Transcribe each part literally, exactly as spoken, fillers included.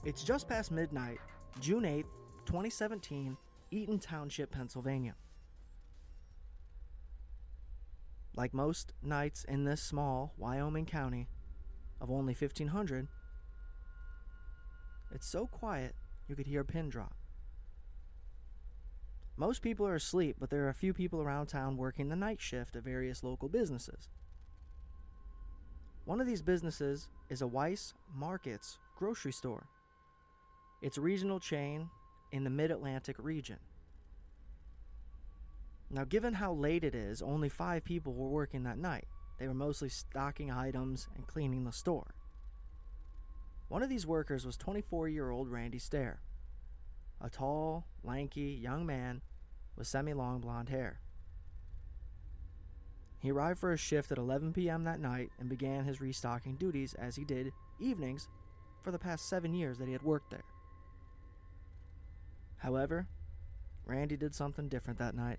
It's just past midnight, June eighth, twenty seventeen, Eaton Township, Pennsylvania. Like most nights in this small Wyoming county of only fifteen hundred, it's so quiet you could hear a pin drop. Most people are asleep, but there are a few people around town working the night shift at various local businesses. One of these businesses is a Weis Markets grocery store. It's a regional chain in the Mid-Atlantic region. Now, given how late it is, only five people were working that night. They were mostly stocking items and cleaning the store. One of these workers was twenty-four-year-old Randy Stair, a tall, lanky young man with semi-long blonde hair. He arrived for his shift at eleven p.m. that night and began his restocking duties as he did evenings for the past seven years that he had worked there. However, Randy did something different that night.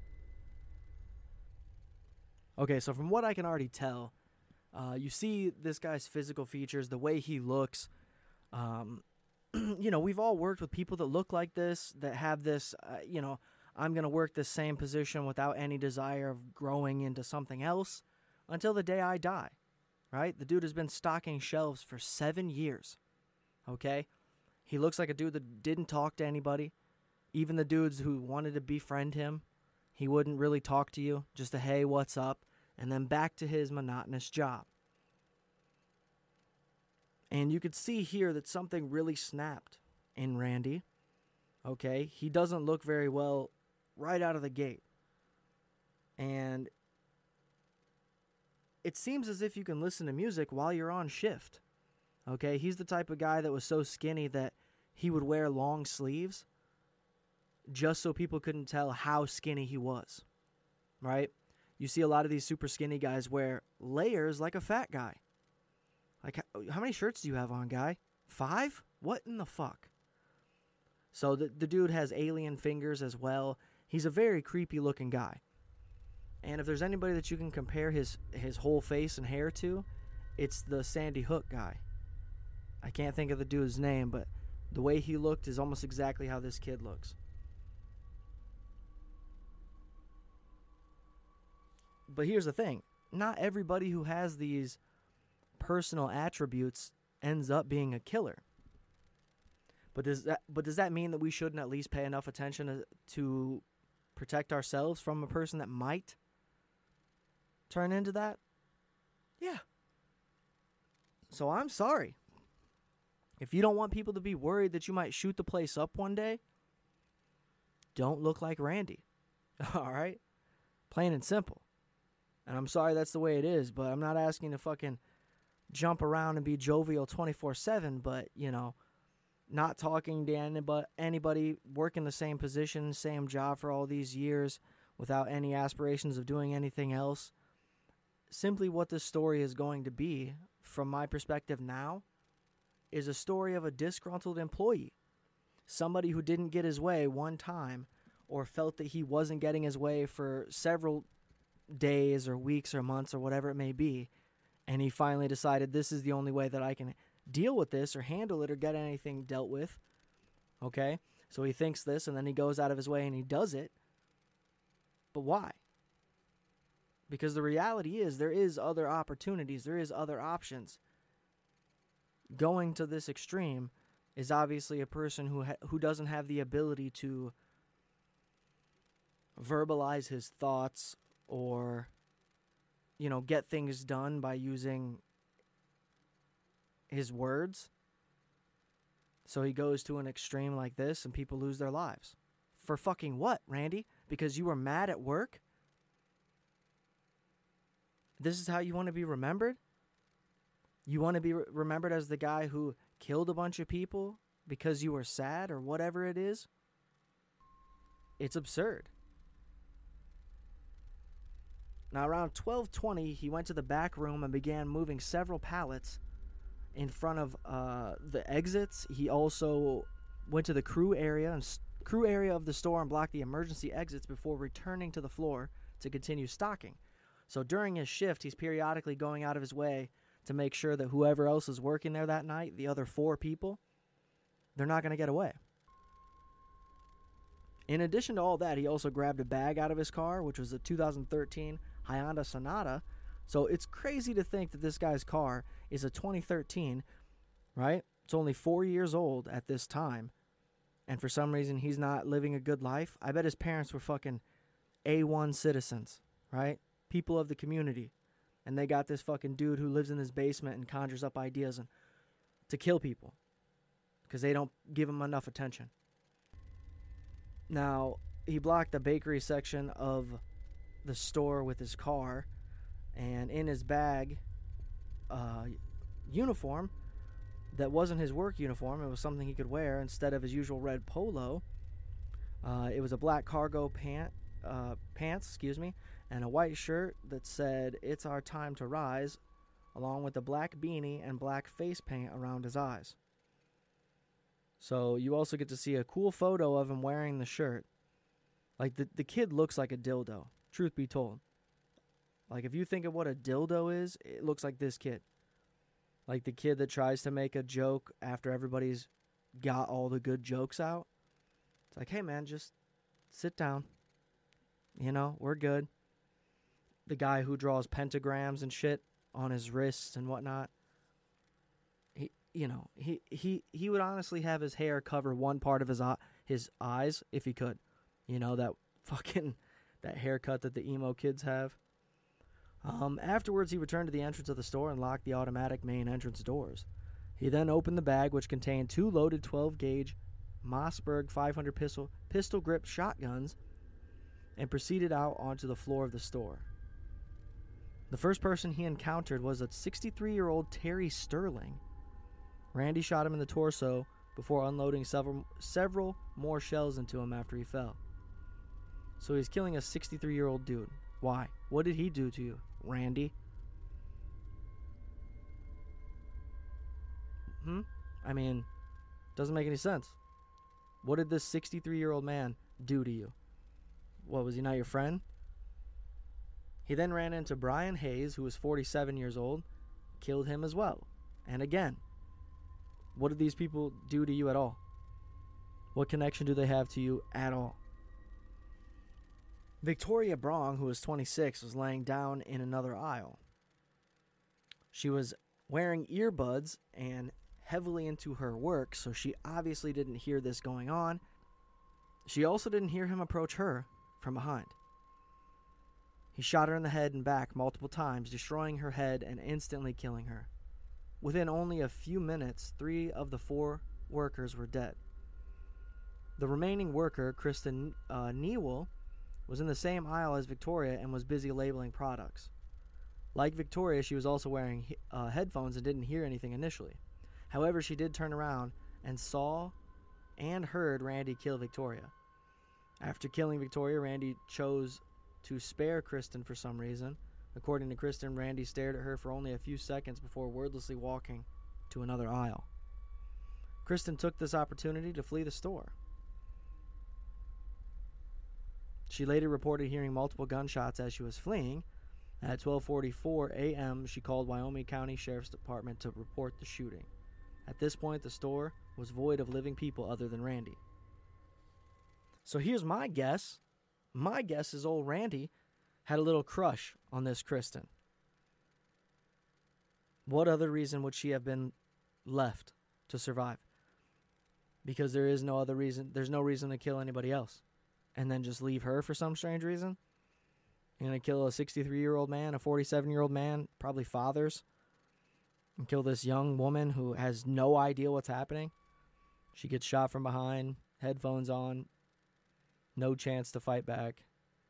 Okay, so from what I can already tell, uh, you see this guy's physical features, the way he looks. Um, you know, we've all worked with people that look like this, that have this, uh, you know, I'm going to work this same position without any desire of growing into something else until the day I die, right? The dude has been stocking shelves for seven years, okay? He looks like a dude that didn't talk to anybody. Even the dudes who wanted to befriend him, he wouldn't really talk to you, just a hey, what's up, and then back to his monotonous job. And you could see here that something really snapped in Randy. Okay, he doesn't look very well right out of the gate. And it seems as if you can listen to music while you're on shift. Okay, he's the type of guy that was so skinny that he would wear long sleeves just so people couldn't tell how skinny he was, right? You see a lot of these super skinny guys wear layers like a fat guy. Like, how many shirts do you have on, guy? Five? What in the fuck? So the, the dude has alien fingers as well. He's a very creepy looking guy. And if there's anybody that you can compare his, his whole face and hair to, it's the Sandy Hook guy. I can't think of the dude's name, but the way he looked is almost exactly how this kid looks. But here's the thing. Not everybody who has these personal attributes ends up being a killer. But does that but does that mean that we shouldn't at least pay enough attention to, to protect ourselves from a person that might turn into that? Yeah. So I'm sorry. If you don't want people to be worried that you might shoot the place up one day, don't look like Randy. All right? Plain and simple. And I'm sorry that's the way it is, but I'm not asking to fucking jump around and be jovial twenty-four seven, but, you know, not talking to anybody, anybody working the same position, same job for all these years without any aspirations of doing anything else. Simply what this story is going to be, from my perspective now, is a story of a disgruntled employee. Somebody who didn't get his way one time or felt that he wasn't getting his way for several days or weeks or months or whatever it may be, and he finally decided this is the only way that I can deal with this or handle it or get anything dealt with. Okay? So he thinks this, and then he goes out of his way and he does it. But why? Because the reality is there is other opportunities, there is other options. Going to this extreme is obviously a person who ha- who doesn't have the ability to verbalize his thoughts or, you know, get things done by using his words. So he goes to an extreme like this and people lose their lives. For fucking what, Randy? Because you were mad at work? This is how you want to be remembered? You want to be re- remembered as the guy who killed a bunch of people because you were sad or whatever it is? It's absurd. Now, around twelve twenty, he went to the back room and began moving several pallets in front of uh, the exits. He also went to the crew area and st- crew area of the store and blocked the emergency exits before returning to the floor to continue stocking. So during his shift, he's periodically going out of his way to make sure that whoever else is working there that night, the other four people, they're not going to get away. In addition to all that, he also grabbed a bag out of his car, which was a two thousand thirteen Hyundai Sonata. So it's crazy to think that this guy's car is a twenty thirteen, right? It's only four years old at this time. And for some reason, he's not living a good life. I bet his parents were fucking A one citizens, right? People of the community. And they got this fucking dude who lives in his basement and conjures up ideas and, to kill people. Because they don't give him enough attention. Now, he blocked the bakery section of the store with his car. And in his bag, uh, uniform that wasn't his work uniform. It was something he could wear instead of his usual red polo. Uh, it was a black cargo pant, uh, pants, excuse me, and a white shirt that said, "It's our time to rise," along with a black beanie and black face paint around his eyes. So you also get to see a cool photo of him wearing the shirt. Like, the, the kid looks like a dildo, truth be told. Like, if you think of what a dildo is, it looks like this kid. Like the kid that tries to make a joke after everybody's got all the good jokes out. It's like, hey, man, just sit down. You know, we're good. The guy who draws pentagrams and shit on his wrists and whatnot. He, you know, he, he, he would honestly have his hair cover one part of his eye, his eyes if he could. You know, that fucking, that haircut that the emo kids have. Um, afterwards, he returned to the entrance of the store and locked the automatic main entrance doors. He then opened the bag, which contained two loaded twelve gauge Mossberg five hundred pistol, pistol grip shotguns, and proceeded out onto the floor of the store. The first person he encountered was a sixty-three-year-old Terry Sterling. Randy shot him in the torso before unloading several, several more shells into him after he fell. So he's killing a sixty-three-year-old dude. Why? What did he do to you, Randy? Hmm? I mean, doesn't make any sense. What did this sixty-three-year-old man do to you? What, was he not your friend? He then ran into Brian Hayes, who was forty-seven years old, killed him as well. And again, what did these people do to you at all? What connection do they have to you at all? Victoria Brong, who was twenty-six, was laying down in another aisle. She was wearing earbuds and heavily into her work, so she obviously didn't hear this going on. She also didn't hear him approach her from behind. He shot her in the head and back multiple times, destroying her head and instantly killing her. Within only a few minutes, three of the four workers were dead. The remaining worker, Kristen uh, Newell, was in the same aisle as Victoria and was busy labeling products. Like Victoria, she was also wearing uh, headphones and didn't hear anything initially. However, she did turn around and saw and heard Randy kill Victoria. After killing Victoria, Randy chose to spare Kristen for some reason. According to Kristen, Randy stared at her for only a few seconds before wordlessly walking to another aisle. Kristen took this opportunity to flee the store. She later reported hearing multiple gunshots as she was fleeing. At twelve forty-four a.m., she called Wyoming County Sheriff's Department to report the shooting. At this point, the store was void of living people other than Randy. So here's my guess. My guess is old Randy had a little crush on this Kristen. What other reason would she have been left to survive? Because there is no other reason. There's no reason to kill anybody else. And then just leave her for some strange reason? You're going to kill a sixty-three-year-old man, a forty-seven-year-old man, probably fathers, and kill this young woman who has no idea what's happening? She gets shot from behind, headphones on, no chance to fight back.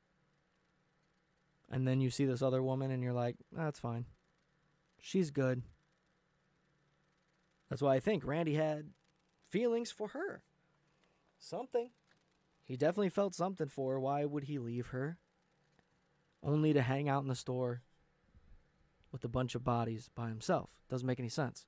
And then you see this other woman and you're like, that's fine. She's good. That's why I think Randy had feelings for her. Something. He definitely felt something for her. Why would he leave her? Only to hang out in the store with a bunch of bodies by himself. Doesn't make any sense.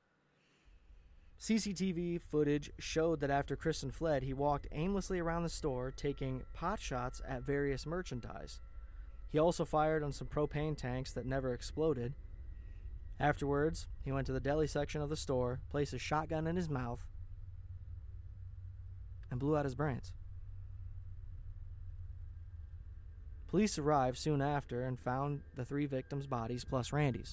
C C T V footage showed that after Kristen fled, he walked aimlessly around the store, taking pot shots at various merchandise. He also fired on some propane tanks that never exploded. Afterwards, he went to the deli section of the store, placed a shotgun in his mouth, and blew out his brains. Police arrived soon after and found the three victims' bodies plus Randy's.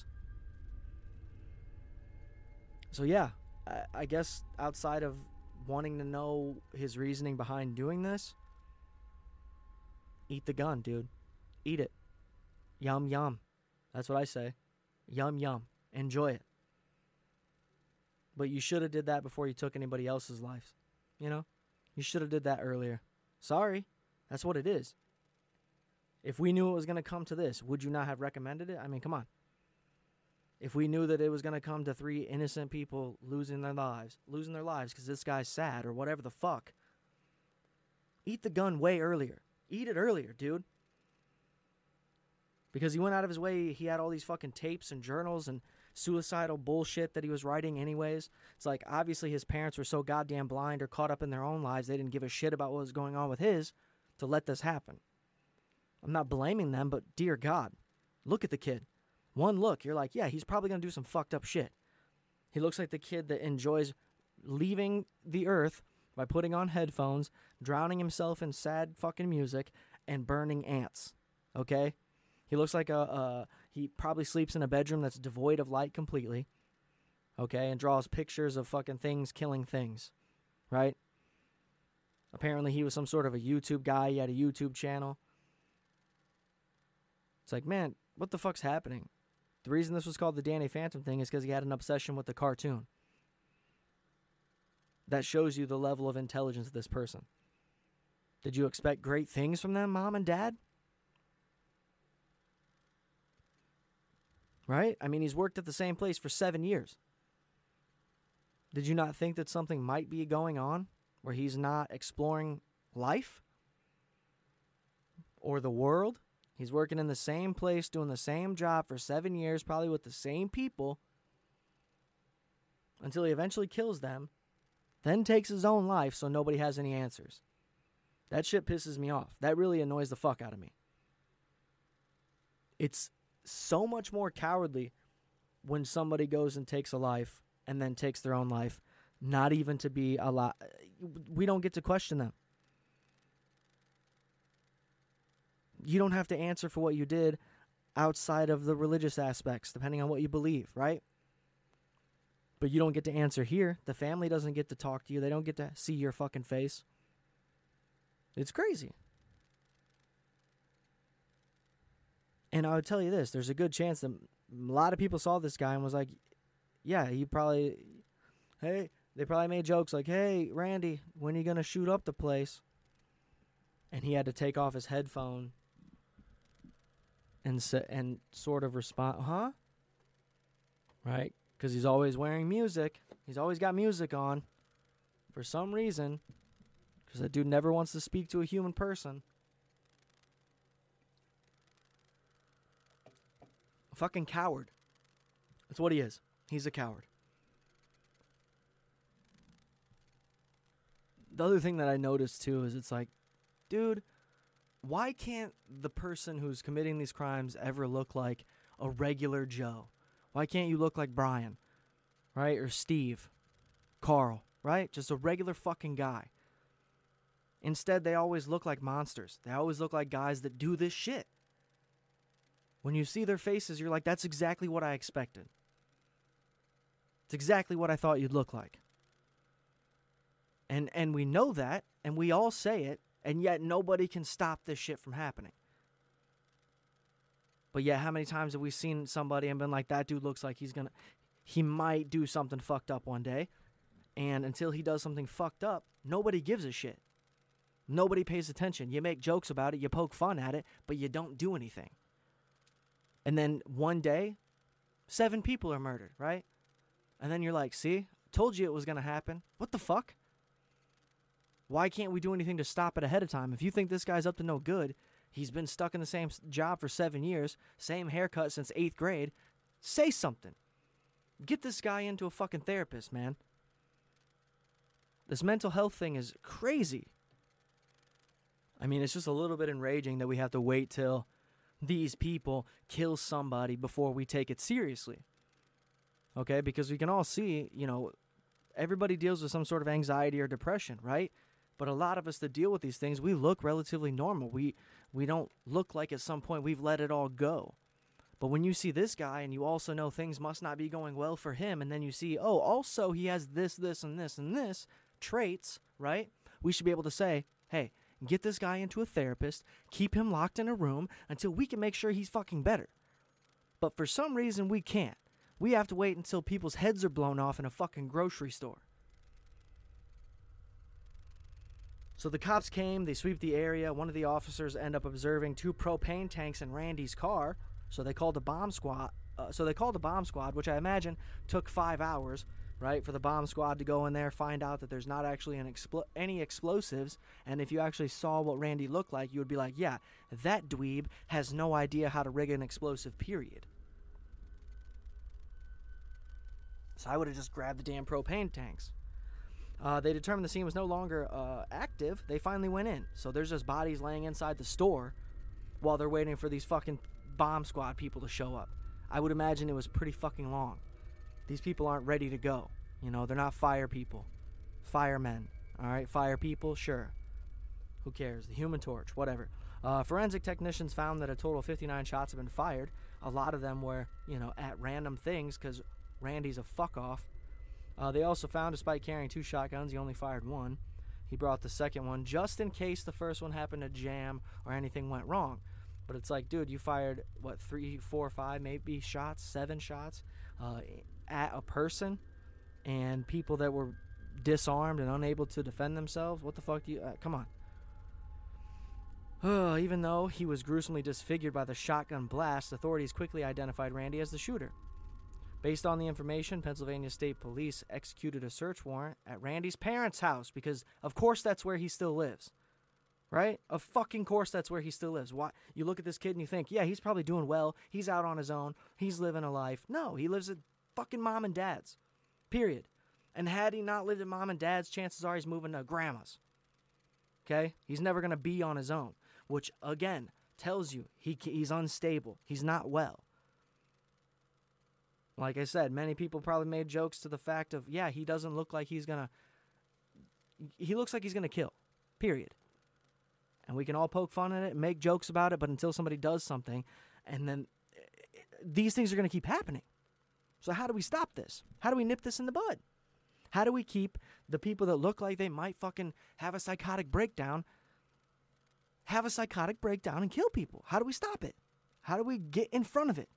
So yeah, I, I guess outside of wanting to know his reasoning behind doing this, eat the gun, dude. Eat it. Yum, yum. That's what I say. Yum, yum. Enjoy it. But you should have did that before you took anybody else's life. You know? You should have did that earlier. Sorry. That's what it is. If we knew it was going to come to this, would you not have recommended it? I mean, come on. If we knew that it was going to come to three innocent people losing their lives, losing their lives because this guy's sad or whatever the fuck, eat the gun way earlier. Eat it earlier, dude. Because he went out of his way, he had all these fucking tapes and journals and suicidal bullshit that he was writing anyways. It's like, obviously his parents were so goddamn blind or caught up in their own lives, they didn't give a shit about what was going on with his to let this happen. I'm not blaming them, but dear God, look at the kid. One look, you're like, yeah, he's probably going to do some fucked up shit. He looks like the kid that enjoys leaving the earth by putting on headphones, drowning himself in sad fucking music, and burning ants. Okay? He looks like a, a he probably sleeps in a bedroom that's devoid of light completely. Okay? And draws pictures of fucking things killing things. Right? Apparently he was some sort of a YouTube guy. He had a YouTube channel. It's like, man, what the fuck's happening? The reason this was called the Danny Phantom thing is because he had an obsession with the cartoon. That shows you the level of intelligence of this person. Did you expect great things from them, mom and dad? Right? I mean, he's worked at the same place for seven years. Did you not think that something might be going on where he's not exploring life or the world? He's working in the same place, doing the same job for seven years, probably with the same people, until he eventually kills them, then takes his own life so nobody has any answers. That shit pisses me off. That really annoys the fuck out of me. It's so much more cowardly when somebody goes and takes a life and then takes their own life, not even to be a lot. We don't get to question them. You don't have to answer for what you did outside of the religious aspects, depending on what you believe, right? But you don't get to answer here. The family doesn't get to talk to you. They don't get to see your fucking face. It's crazy. And I would tell you this. There's a good chance that a lot of people saw this guy and was like, yeah, he probably, hey, they probably made jokes like, hey, Randy, when are you going to shoot up the place? And he had to take off his headphone and and sort of respond, huh? Right? Because he's always wearing music. He's always got music on. For some reason. Because that dude never wants to speak to a human person. A fucking coward. That's what he is. He's a coward. The other thing that I noticed too is it's like, dude, why can't the person who's committing these crimes ever look like a regular Joe? Why can't you look like Brian, right? Or Steve, Carl, right? Just a regular fucking guy. Instead, they always look like monsters. They always look like guys that do this shit. When you see their faces, you're like, that's exactly what I expected. It's exactly what I thought you'd look like. And and we know that, and we all say it, and yet nobody can stop this shit from happening. But yet, how many times have we seen somebody and been like, that dude looks like he's gonna, he might do something fucked up one day, and until he does something fucked up, nobody gives a shit. Nobody pays attention. You make jokes about it, you poke fun at it, but you don't do anything. And then one day, seven people are murdered, right? And then you're like, see, told you it was gonna happen. What the fuck? Why can't we do anything to stop it ahead of time? If you think this guy's up to no good, he's been stuck in the same job for seven years, same haircut since eighth grade, say something. Get this guy into a fucking therapist, man. This mental health thing is crazy. I mean, it's just a little bit enraging that we have to wait till these people kill somebody before we take it seriously. Okay? Because we can all see, you know, everybody deals with some sort of anxiety or depression, right? But a lot of us that deal with these things, we look relatively normal. We we don't look like at some point we've let it all go. But when you see this guy and you also know things must not be going well for him, and then you see, oh, also he has this, this, and this, and this traits, right? We should be able to say, hey, get this guy into a therapist, keep him locked in a room until we can make sure he's fucking better. But for some reason, we can't. We have to wait until people's heads are blown off in a fucking grocery store. So the cops came, they sweep the area. One of the officers end up observing two propane tanks in Randy's car. So they called a bomb squad. Uh, so they called a bomb squad, which I imagine took five hours, right, for the bomb squad to go in there, find out that there's not actually an expl- any explosives. And if you actually saw what Randy looked like, you would be like, yeah, that dweeb has no idea how to rig an explosive, period. So I would have just grabbed the damn propane tanks. Uh, they determined the scene was no longer uh, active. They finally went in. So there's just bodies laying inside the store while they're waiting for these fucking bomb squad people to show up. I would imagine it was pretty fucking long. These people aren't ready to go. You know, they're not fire people. Firemen. All right, fire people, sure. Who cares? The Human Torch, whatever. Uh, forensic technicians found that a total of fifty-nine shots have been fired. A lot of them were, you know, at random things because Randy's a fuck-off. Uh, they also found, despite carrying two shotguns, he only fired one. He brought the second one just in case the first one happened to jam or anything went wrong. But it's like, dude, you fired, what, three, four, five, maybe shots, seven shots uh, at a person and people that were disarmed and unable to defend themselves? What the fuck do you... Uh, come on. Uh, even though he was gruesomely disfigured by the shotgun blast, authorities quickly identified Randy as the shooter. Based on the information, Pennsylvania State Police executed a search warrant at Randy's parents' house because, of course, that's where he still lives. Right? Of fucking course that's where he still lives. Why? You look at this kid and you think, yeah, he's probably doing well. He's out on his own. He's living a life. No, he lives at fucking mom and dad's. Period. And had he not lived at mom and dad's, chances are he's moving to grandma's. Okay? He's never going to be on his own. Which, again, tells you he he's unstable. He's not well. Like I said, many people probably made jokes to the fact of, yeah, he doesn't look like he's going to... He looks like he's going to kill. Period. And we can all poke fun at it and make jokes about it, but until somebody does something, and then these things are going to keep happening. So how do we stop this? How do we nip this in the bud? How do we keep the people that look like they might fucking have a psychotic breakdown, have a psychotic breakdown and kill people? How do we stop it? How do we get in front of it?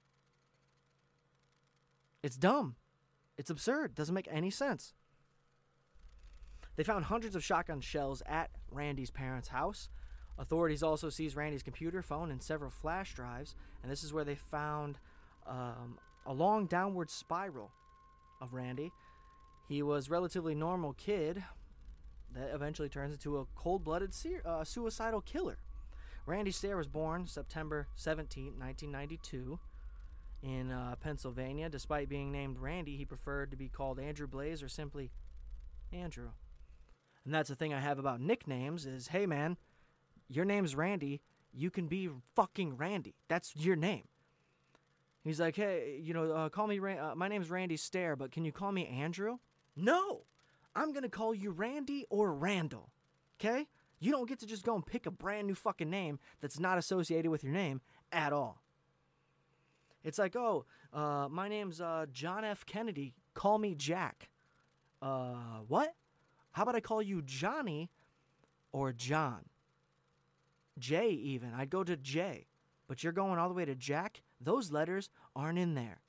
It's dumb. It's absurd. Doesn't make any sense. They found hundreds of shotgun shells at Randy's parents' house. Authorities also seized Randy's computer, phone, and several flash drives. And this is where they found um, a long downward spiral of Randy. He was a relatively normal kid that eventually turns into a cold-blooded se- uh, suicidal killer. Randy Stair was born September seventeenth, nineteen ninety-two. In uh, Pennsylvania. Despite being named Randy, he preferred to be called Andrew Blaze or simply Andrew. And that's the thing I have about nicknames is, hey man, your name's Randy, you can be fucking Randy. That's your name. He's like, hey, you know, uh, call me, Ra- uh, my name's Randy Stair, but can you call me Andrew? No, I'm going to call you Randy or Randall, okay? You don't get to just go and pick a brand new fucking name that's not associated with your name at all. It's like, oh, uh, my name's uh, John F. Kennedy. Call me Jack. Uh, what? How about I call you Johnny or John? J even. I'd go to J. But you're going all the way to Jack? Those letters aren't in there.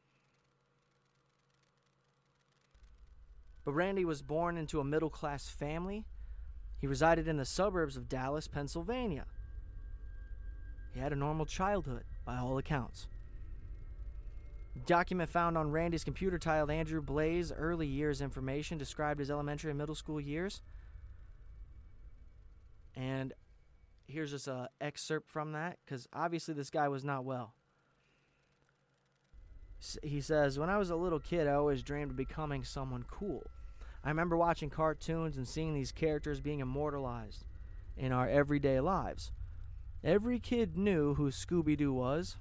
But Randy was born into a middle-class family. He resided in the suburbs of Dallas, Pennsylvania. He had a normal childhood, by all accounts. Document found on Randy's computer titled Andrew Blaze early years information described his elementary and middle school years. And here's just an excerpt from that, because obviously this guy was not well. He says, when I was a little kid, I always dreamed of becoming someone cool. I remember watching cartoons and seeing these characters being immortalized in our everyday lives. Every kid knew who Scooby-Doo was.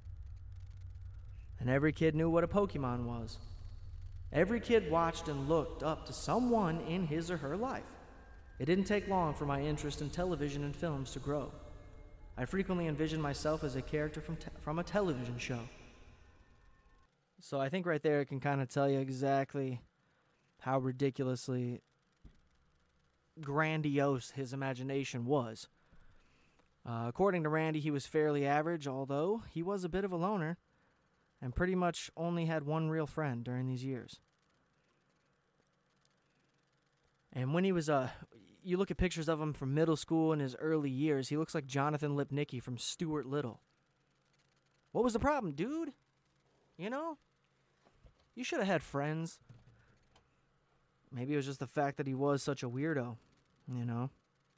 And every kid knew what a Pokemon was. Every kid watched and looked up to someone in his or her life. It didn't take long for my interest in television and films to grow. I frequently envisioned myself as a character from, te- from a television show. So I think right there it can kind of tell you exactly how ridiculously grandiose his imagination was. Uh, according to Randy, he was fairly average, although he was a bit of a loner and pretty much only had one real friend during these years. And when he was, uh, you look at pictures of him from middle school in his early years, he looks like Jonathan Lipnicki from Stuart Little. What was the problem, dude? You know? You should have had friends. Maybe it was just the fact that he was such a weirdo, you know?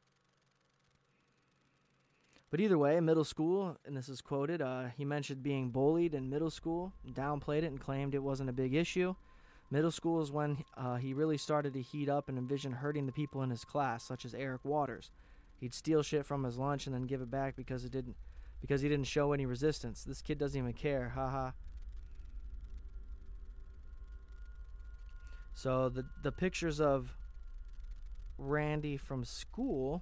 But either way, in middle school, and this is quoted, uh, he mentioned being bullied in middle school, downplayed it, and claimed it wasn't a big issue. Middle school is when uh, he really started to heat up and envision hurting the people in his class, such as Eric Waters. He'd steal shit from his lunch and then give it back because it didn't, because he didn't show any resistance. This kid doesn't even care, haha. So the the pictures of Randy from school,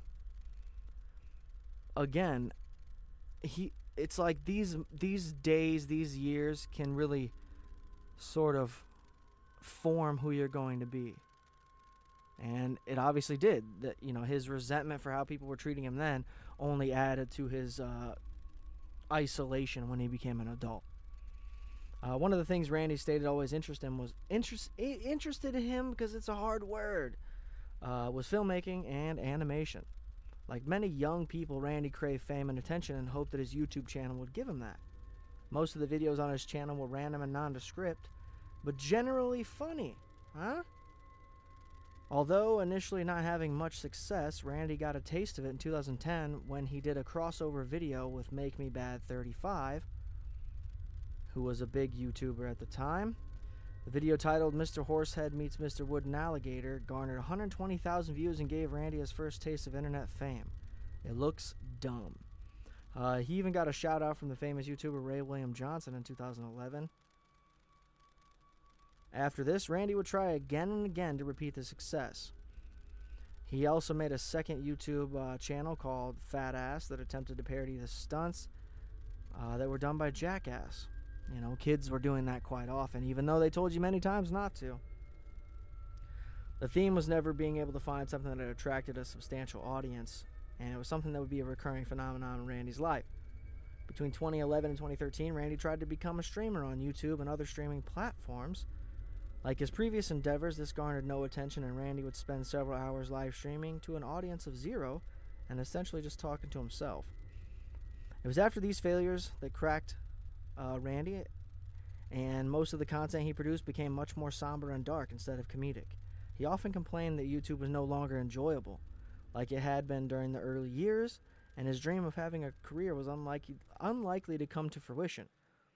again, he it's like these these days, these years can really sort of form who you're going to be. And it obviously did. That, you know, his resentment for how people were treating him then only added to his uh, isolation when he became an adult. Uh, one of the things Randy stated always interested him was interest interested in him because it's a hard word. Uh, was filmmaking and animation. Like many young people, Randy craved fame and attention and hoped that his YouTube channel would give him that. Most of the videos on his channel were random and nondescript, but generally funny, huh? Although initially not having much success, Randy got a taste of it in two thousand ten when he did a crossover video with Make Me Bad thirty-five, who was a big YouTuber at the time. The video titled Mister Horsehead Meets Mister Wooden Alligator garnered one hundred twenty thousand views and gave Randy his first taste of internet fame. It looks dumb. Uh, he even got a shout out from the famous YouTuber Ray William Johnson in two thousand eleven. After this, Randy would try again and again to repeat the success. He also made a second YouTube uh, channel called Fat Ass that attempted to parody the stunts uh, that were done by Jackass. You know, kids were doing that quite often, even though they told you many times not to. The theme was never being able to find something that attracted a substantial audience, and it was something that would be a recurring phenomenon in Randy's life. Between twenty eleven and twenty thirteen, Randy tried to become a streamer on YouTube and other streaming platforms. Like his previous endeavors, this garnered no attention, and Randy would spend several hours live streaming to an audience of zero and essentially just talking to himself. It was after these failures that cracked uh, Randy, and most of the content he produced became much more somber and dark instead of comedic. He often complained that YouTube was no longer enjoyable, like it had been during the early years, and his dream of having a career was unlikely, unlikely to come to fruition.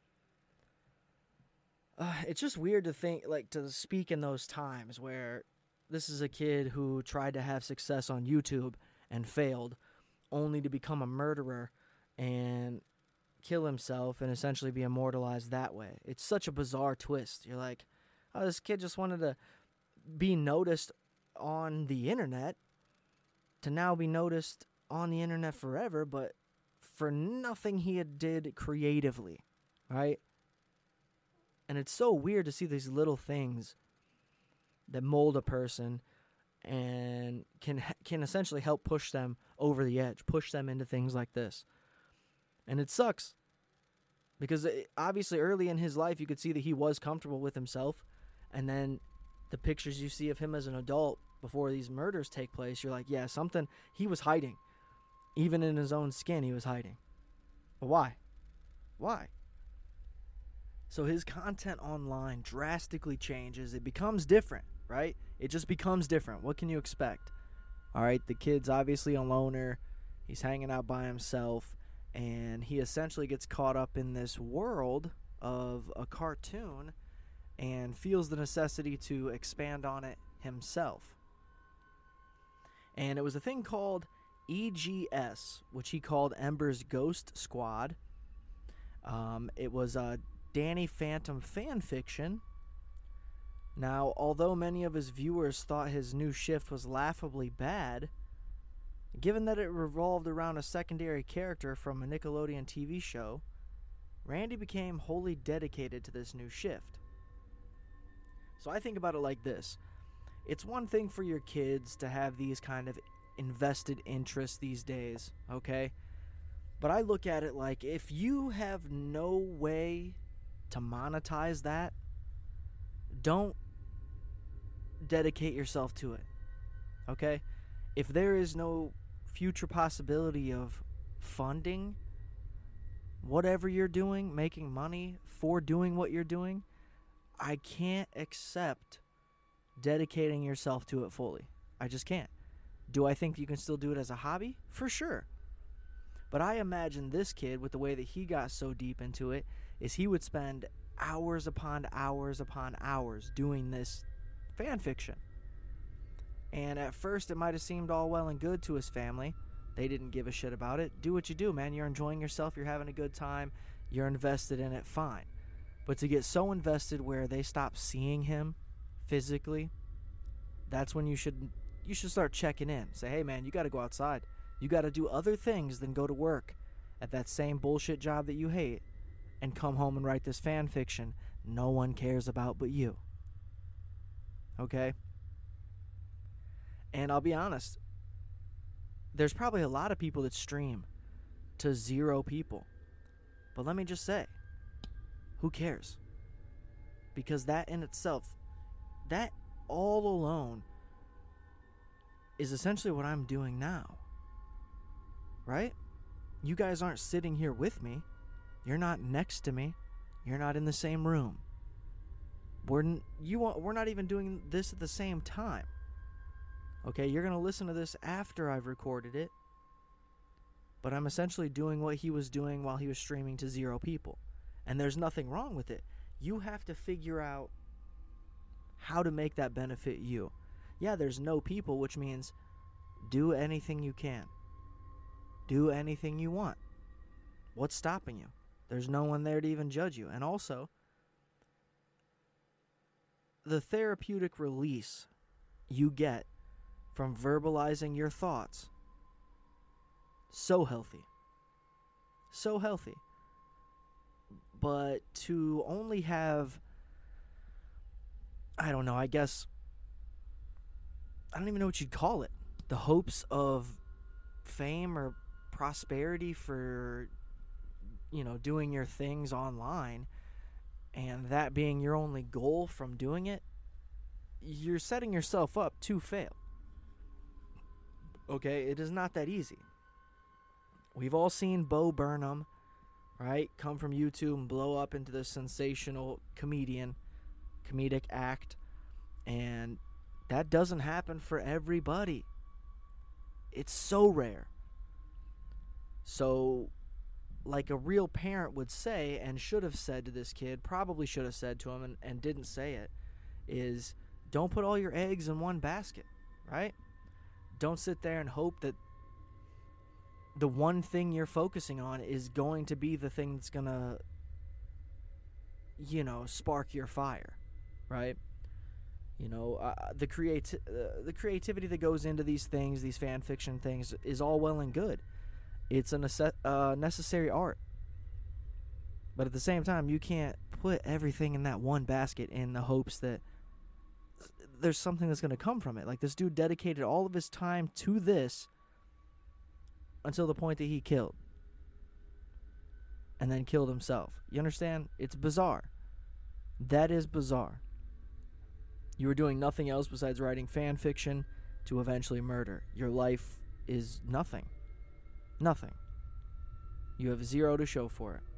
Uh, it's just weird to think, like, to speak in those times where this is a kid who tried to have success on YouTube and failed, only to become a murderer and kill himself and essentially be immortalized that way. It's such a bizarre twist. You're like, oh, this kid just wanted to be noticed on the internet to now be noticed on the internet forever, but for nothing he had did creatively, right? And it's so weird to see these little things that mold a person and can can essentially help push them over the edge, push them into things like this. And it sucks because it, obviously early in his life you could see that he was comfortable with himself, and then the pictures you see of him as an adult before these murders take place, you're like, yeah, something, he was hiding. Even in his own skin, he was hiding. But why? Why? So his content online drastically changes. It becomes different, right? It just becomes different. What can you expect? All right, the kid's obviously a loner. He's hanging out by himself, and he essentially gets caught up in this world of a cartoon and feels the necessity to expand on it himself. And it was a thing called E G S, which he called Ember's Ghost Squad. Um, it was a Danny Phantom fan fiction Now, although many of his viewers thought his new shift was laughably bad, given that it revolved around a secondary character from a Nickelodeon T V show, Randy became wholly dedicated to this new shift. So I think about it like this. It's one thing for your kids to have these kind of invested interests these days, okay? But I look at it like, if you have no way to monetize that, don't dedicate yourself to it, okay? If there is no future possibility of funding whatever you're doing, making money for doing what you're doing, I can't accept dedicating yourself to it fully. I just can't. Do I think you can still do it as a hobby? For sure. But I imagine this kid, with the way that he got so deep into it, is he would spend hours upon hours upon hours doing this fan fiction. And at first it might have seemed all well and good to his family. They didn't give a shit about it. Do what you do, man. You're enjoying yourself. You're having a good time. You're invested in it. Fine. But to get so invested where they stop seeing him physically, that's when you should you should start checking in. Say, hey, man, you got to go outside. You got to do other things than go to work at that same bullshit job that you hate and come home and write this fan fiction no one cares about but you. Okay? And I'll be honest, there's probably a lot of people that stream to zero people. But let me just say, who cares? Because that in itself, that all alone is essentially what I'm doing now. Right? You guys aren't sitting here with me. You're not next to me. You're not in the same room. We're n- you want, we're not even doing this at the same time. Okay, you're going to listen to this after I've recorded it. But I'm essentially doing what he was doing while he was streaming to zero people. And there's nothing wrong with it. You have to figure out how to make that benefit you. Yeah, there's no people, which means do anything you can. Do anything you want. What's stopping you? There's no one there to even judge you. And also, the therapeutic release you get from verbalizing your thoughts, so healthy. So healthy. But to only have, I don't know, I guess, I don't even know what you'd call it, the hopes of fame or prosperity for, you know, doing your things online, and that being your only goal from doing it, you're setting yourself up to fail. Okay, it is not that easy. We've all seen Bo Burnham, right, come from YouTube and blow up into this sensational comedian, comedic act, and that doesn't happen for everybody. It's so rare. So, like a real parent would say, and should have said to this kid, probably should have said to him and, and didn't say it, is don't put all your eggs in one basket, right? Don't sit there and hope that the one thing you're focusing on is going to be the thing that's going to, you know, spark your fire, right? You know, uh, the creati- uh, the creativity that goes into these things, these fan fiction things, is all well and good. It's a nece- uh, necessary art. But at the same time, you can't put everything in that one basket in the hopes that there's something that's going to come from it. Like, this dude dedicated all of his time to this until the point that he killed. And then killed himself. You understand? It's bizarre. That is bizarre. You were doing nothing else besides writing fan fiction to eventually murder. Your life is nothing. Nothing. You have zero to show for it.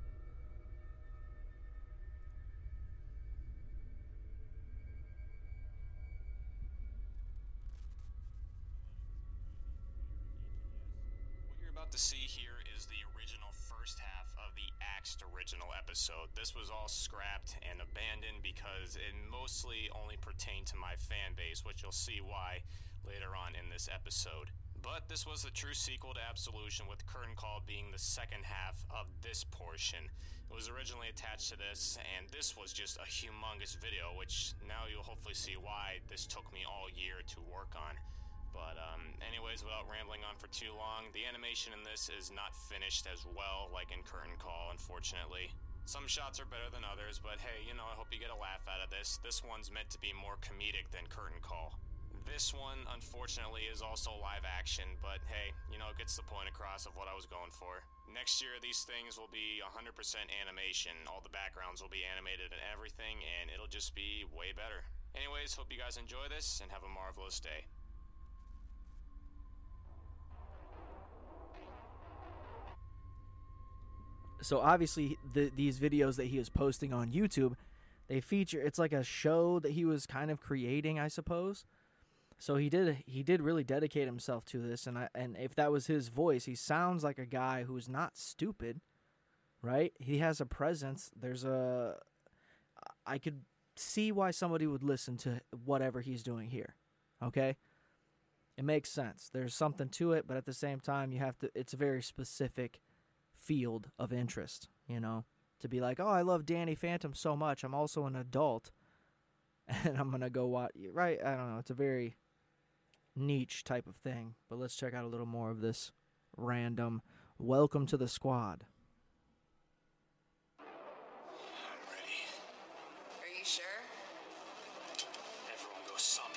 What you're about to see here is the original first half of the Axed original episode. This was all scrapped and abandoned because it mostly only pertained to my fan base, which you'll see why later on in this episode. But this was the true sequel to Absolution, with Curtain Call being the second half of this portion. It was originally attached to this, and this was just a humongous video, which now you'll hopefully hopefully see why this took me all year to work on. But um, anyways, without rambling on for too long, the animation in this is not finished as well like in Curtain Call, unfortunately. Some shots are better than others, but hey, you know, I hope you get a laugh out of this. This one's meant to be more comedic than Curtain Call. This one, unfortunately, is also live action, but hey, you know, it gets the point across of what I was going for. Next year, these things will be one hundred percent animation. All the backgrounds will be animated and everything, and it'll just be way better. Anyways, hope you guys enjoy this, and have a marvelous day. So obviously, the, these videos that he is posting on YouTube, they feature, it's like a show that he was kind of creating, I suppose. So he did he did really dedicate himself to this, and I, and if that was his voice, he sounds like a guy who's not stupid, right? He has a presence. There's a, I could see why somebody would listen to whatever he's doing here, okay? It makes sense. There's something to it, but at the same time, you have to, it's a very specific field of interest, you know, to be like, oh, I love Danny Phantom so much, I'm also an adult, and I'm gonna go watch, right? I don't know, it's a very niche type of thing, but let's check out a little more of this random welcome to the squad. I'm ready. Are you sure? Everyone goes someday.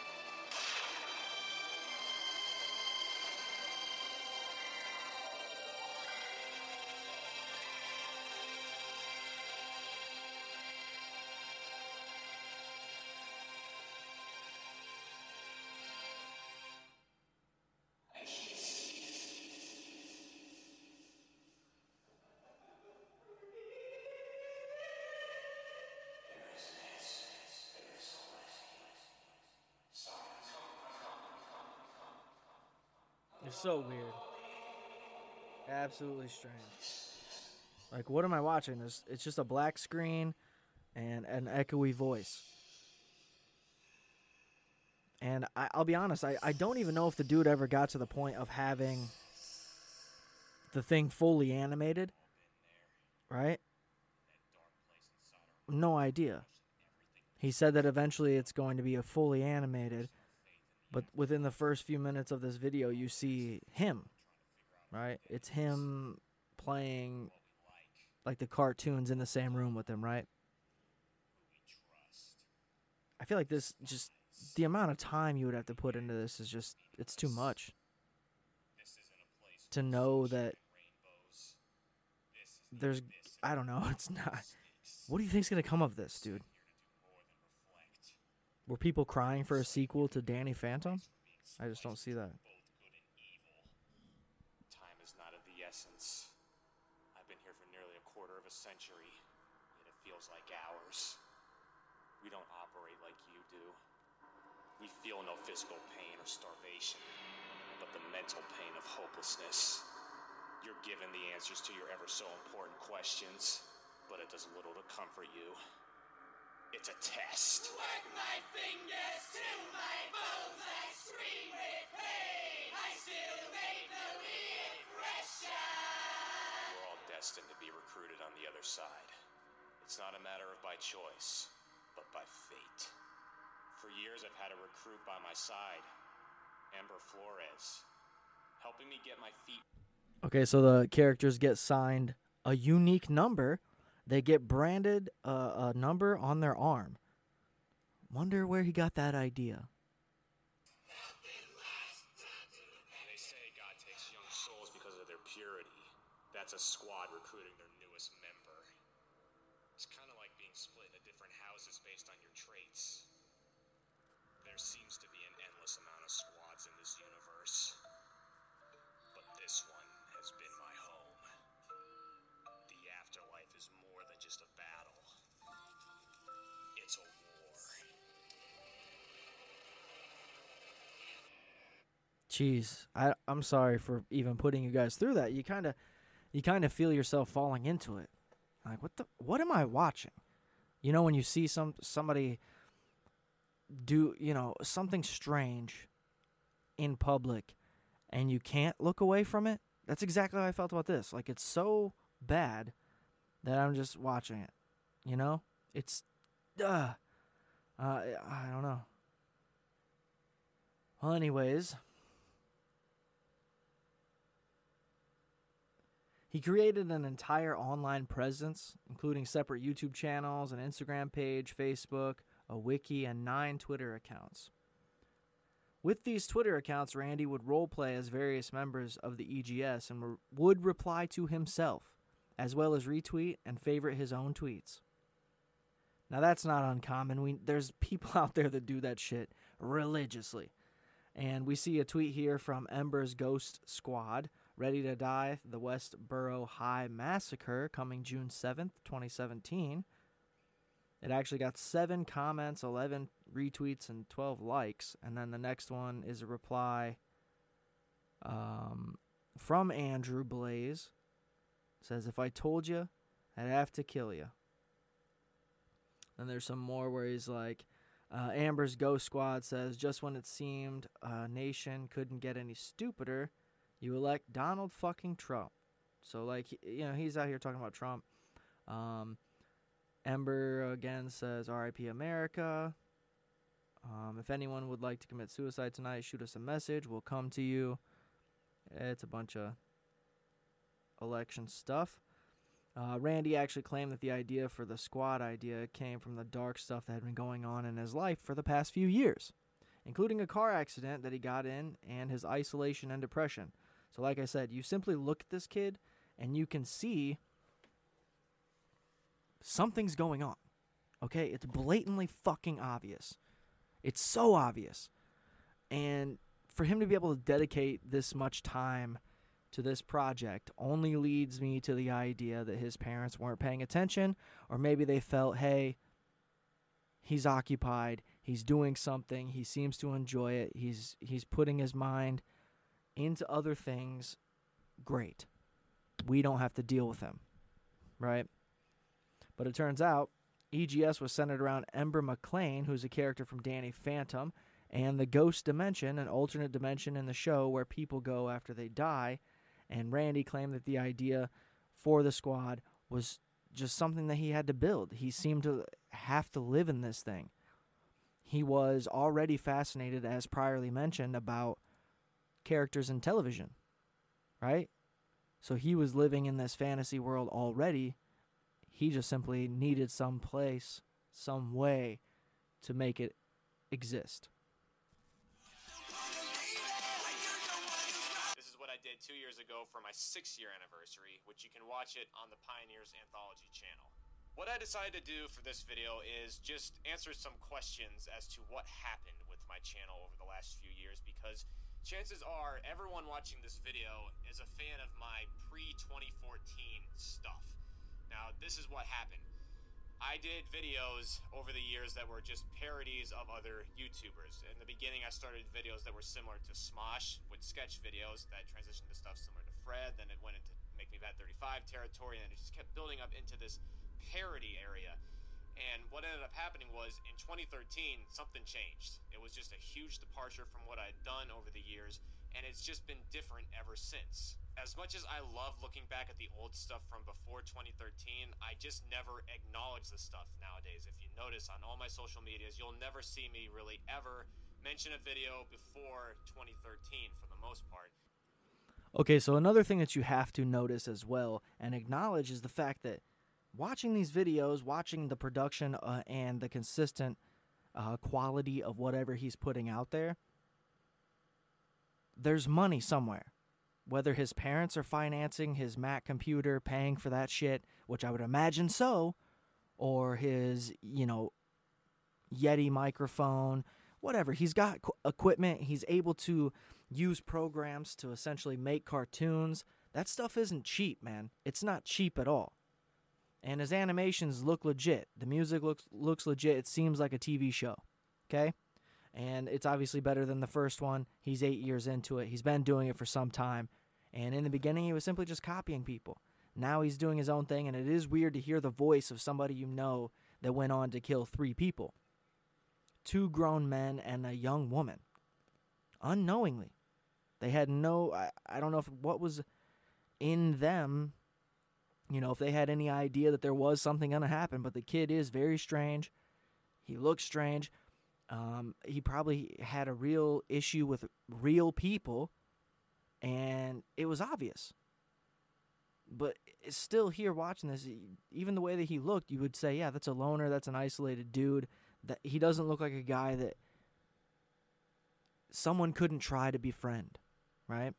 It's so weird. Absolutely strange. Like, what am I watching? It's, it's just a black screen and an echoey voice. And I, I'll be honest, I, I don't even know if the dude ever got to the point of having the thing fully animated. Right? No idea. He said that eventually it's going to be a fully animated, but within the first few minutes of this video, you see him, right? It's him playing like the cartoons in the same room with him, right? I feel like this just, the amount of time you would have to put into this is just, it's too much. To know that there's, I don't know, it's not, what do you think's going to come of this, dude? Were people crying for a sequel to Danny Phantom? I just don't see that. Time is not of the essence. I've been here for nearly a quarter of a century, yet it feels like hours. We don't operate like you do. We feel no physical pain or starvation, but the mental pain of hopelessness. You're given the answers to your ever so important questions, but it does little to comfort you. It's a test. Work my fingers till my bones, I scream with pain. I still make the impression. We're all destined to be recruited on the other side. It's not a matter of by choice, but by fate. For years I've had a recruit by my side, Ember Flores, helping me get my feet. Okay, so the characters get signed a unique number. They get branded uh, a number on their arm. Wonder where he got that idea. They say God takes young souls because of their purity. That's a squad recruiting their newest member. It's kind of like being split into different houses based on your traits. There seems to be an endless amount of squads in this universe. But this one has been my home. The afterlife is more than just a battle. It's a war. Jeez, I I'm sorry for even putting you guys through that. You kind of you kind of feel yourself falling into it. Like, what the what am I watching? You know, when you see some somebody do, you know, something strange in public and you can't look away from it? That's exactly how I felt about this. Like, it's so bad that I'm just watching it. You know? It's uh Uh, I don't know. Well, anyways, he created an entire online presence, including separate YouTube channels, an Instagram page, Facebook, a wiki, and nine Twitter accounts. With these Twitter accounts, Randy would roleplay as various members of the E G S and re- would reply to himself, as well as retweet and favorite his own tweets. Now, that's not uncommon. We There's people out there that do that shit religiously. And we see a tweet here from Ember's Ghost Squad, Ready to Die, the Westboro High Massacre, coming June seventh, twenty seventeen. It actually got seven comments, eleven retweets, and twelve likes. And then the next one is a reply um, from Andrew Blaze. It says, if I told you, I'd have to kill you. And there's some more where he's like, uh, Amber's Ghost Squad says, just when it seemed a nation couldn't get any stupider, you elect Donald fucking Trump. So, like, you know, he's out here talking about Trump. Um... Ember again says, R I P America. Um, if anyone would like to commit suicide tonight, shoot us a message. We'll come to you. It's a bunch of election stuff. Uh, Randy actually claimed that the idea for the squad idea came from the dark stuff that had been going on in his life for the past few years, including a car accident that he got in and his isolation and depression. So like I said, you simply look at this kid and you can see something's going on, okay? It's blatantly fucking obvious. It's so obvious. And for him to be able to dedicate this much time to this project only leads me to the idea that his parents weren't paying attention, or maybe they felt, hey, he's occupied, he's doing something, he seems to enjoy it, he's he's putting his mind into other things. Great. We don't have to deal with him, right? But it turns out E G S was centered around Ember McLean, who's a character from Danny Phantom, and the Ghost Dimension, an alternate dimension in the show where people go after they die. And Randy claimed that the idea for the squad was just something that he had to build. He seemed to have to live in this thing. He was already fascinated, as priorly mentioned, about characters in television, right? So he was living in this fantasy world already. He just simply needed some place, some way to make it exist. This is what I did two years ago for my six-year anniversary, which you can watch it on the Pioneers Anthology channel. What I decided to do for this video is just answer some questions as to what happened with my channel over the last few years, because chances are everyone watching this video is a fan of my pre twenty fourteen stuff. Now, this is what happened. I did videos over the years that were just parodies of other YouTubers. In the beginning, I started videos that were similar to Smosh with sketch videos that transitioned to stuff similar to Fred. Then it went into Make Me Bad thirty-five territory, and it just kept building up into this parody area. And what ended up happening was, in twenty thirteen, something changed. It was just a huge departure from what I had done over the years, and it's just been different ever since. As much as I love looking back at the old stuff from before twenty thirteen, I just never acknowledge the stuff nowadays. If you notice on all my social medias, you'll never see me really ever mention a video before twenty thirteen for the most part. Okay, so another thing that you have to notice as well and acknowledge is the fact that watching these videos, watching the production uh, and the consistent uh, quality of whatever he's putting out there, there's money somewhere. Whether his parents are financing his Mac computer, paying for that shit, which I would imagine so, or his, you know, Yeti microphone, whatever. He's got qu- equipment. He's able to use programs to essentially make cartoons. That stuff isn't cheap, man. It's not cheap at all. And his animations look legit. The music looks looks legit. It seems like a T V show, okay? And it's obviously better than the first one. He's eight years into it. He's been doing it for some time. And in the beginning, he was simply just copying people. Now he's doing his own thing, and it is weird to hear the voice of somebody you know that went on to kill three people. Two grown men and a young woman. Unknowingly. They had no, I, I don't know if what was in them, you know, if they had any idea that there was something going to happen, but the kid is very strange. He looked strange. Um, he probably had a real issue with real people, and it was obvious. But it's still here watching this, even the way that he looked, you would say, yeah, that's a loner, that's an isolated dude. That he doesn't look like a guy that someone couldn't try to befriend, right?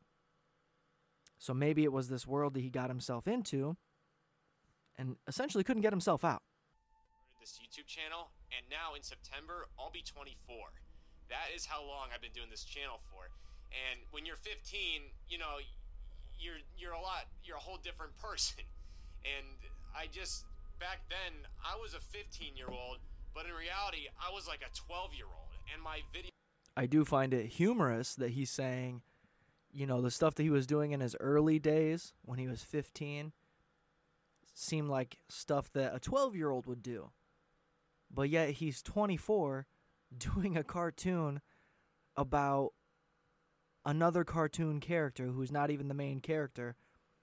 So maybe it was this world that he got himself into and essentially couldn't get himself out. This YouTube channel, and now in September I'll be twenty-four. That is how long I've been doing this channel for. And when you're fifteen, you know, you're you're a lot you're a whole different person. And I just back then I was a fifteen year old, but in reality I was like a twelve year old. And my video I do find it humorous that he's saying, you know, the stuff that he was doing in his early days when he was fifteen seemed like stuff that a twelve year old would do. But yet he's twenty-four doing a cartoon about another cartoon character who's not even the main character.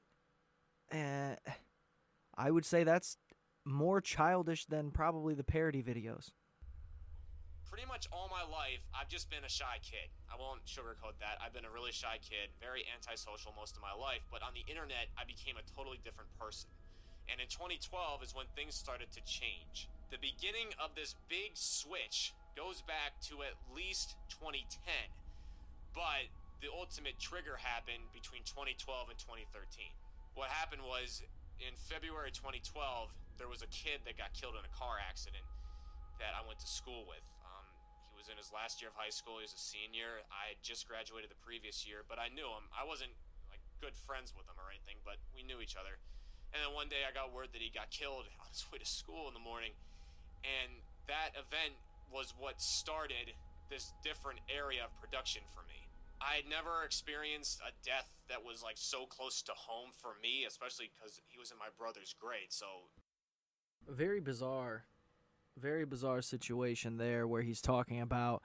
And I would say that's more childish than probably the parody videos. Pretty much all my life, I've just been a shy kid. I won't sugarcoat that. I've been a really shy kid, very antisocial most of my life. But on the internet, I became a totally different person. And in twenty twelve is when things started to change. The beginning of this big switch goes back to at least twenty ten. But the ultimate trigger happened between twenty twelve and twenty thirteen. What happened was, in February twenty twelve, there was a kid that got killed in a car accident that I went to school with. Um, he was in his last year of high school. He was a senior. I had just graduated the previous year, but I knew him. I wasn't like good friends with him or anything, but we knew each other. And then one day I got word that he got killed on his way to school in the morning. And that event was what started this different area of production for me. I had never experienced a death that was like so close to home for me, especially because he was in my brother's grade. So very bizarre, very bizarre situation there where he's talking about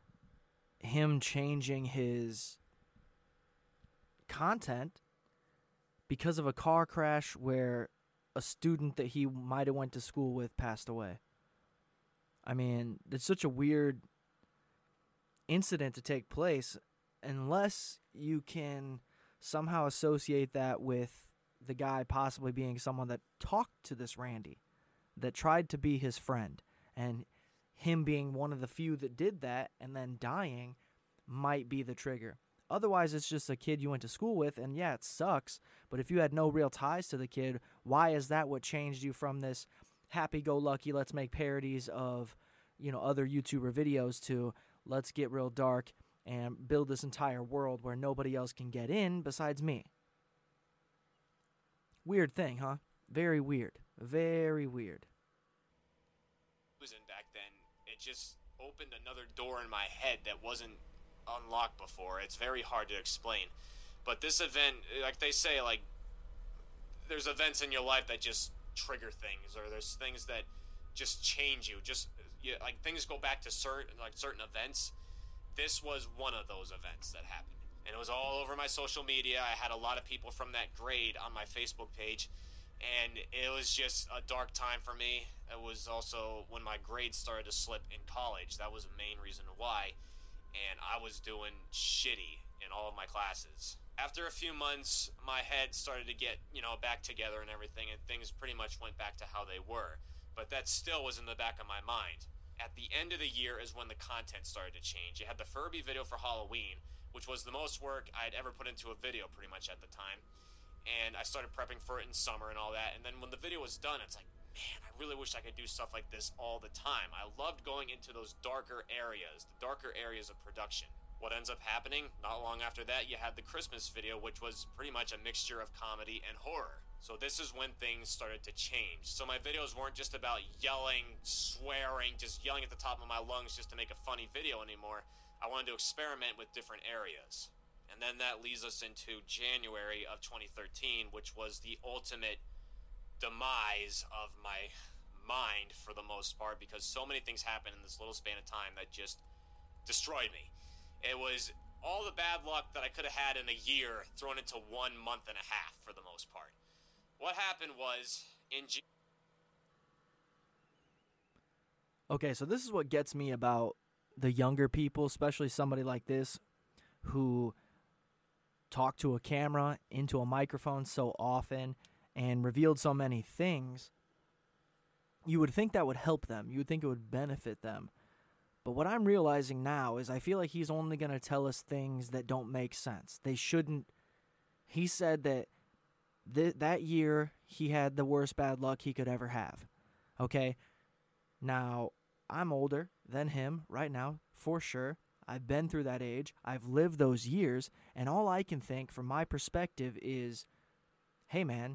him changing his content because of a car crash where a student that he might have went to school with passed away. I mean, it's such a weird incident to take place unless you can somehow associate that with the guy possibly being someone that talked to this Randy, that tried to be his friend, and him being one of the few that did that and then dying might be the trigger. Otherwise, it's just a kid you went to school with, and yeah, it sucks, but if you had no real ties to the kid, why is that what changed you from this happy-go-lucky, let's make parodies of, you know, other YouTuber videos to let's get real dark and build this entire world where nobody else can get in besides me? Weird thing, huh? Very weird. Very weird. was in back then, it just opened another door in my head that wasn't unlocked before. It's very hard to explain. But this event, like they say, like, there's events in your life that just trigger things, or there's things that just change you. Just, you, like, things go back to certain, like, certain events. This was one of those events that happened. And it was all over my social media. I had a lot of people from that grade on my Facebook page. And it was just a dark time for me. It was also when my grades started to slip in college. That was the main reason why. And I was doing shitty in all of my classes. After a few months, my head started to get, you know, back together and everything, and things pretty much went back to how they were. But that still was in the back of my mind. At the end of the year is when the content started to change. You had the Furby video for Halloween, which was the most work I'd ever put into a video pretty much at the time. And I started prepping for it in summer and all that. And then when the video was done, it's like, man, I really wish I could do stuff like this all the time. I loved going into those darker areas, the darker areas of production. What ends up happening, not long after that, you had the Christmas video, which was pretty much a mixture of comedy and horror. So this is when things started to change. So my videos weren't just about yelling, swearing, just yelling at the top of my lungs just to make a funny video anymore. I wanted to experiment with different areas. And then that leads us into January of twenty thirteen, which was the ultimate demise of my mind for the most part, because so many things happened in this little span of time that just destroyed me. It was all the bad luck that I could have had in a year thrown into one month and a half for the most part. What happened was in G- Okay, so this is what gets me about the younger people, especially somebody like this who talk to a camera into a microphone so often and revealed so many things. You would think that would help them. You would think it would benefit them. But what I'm realizing now is I feel like he's only going to tell us things that don't make sense. They shouldn't. He said that th- that year he had the worst bad luck he could ever have. Okay? Now, I'm older than him right now, for sure. I've been through that age. I've lived those years. And all I can think from my perspective is, hey, man,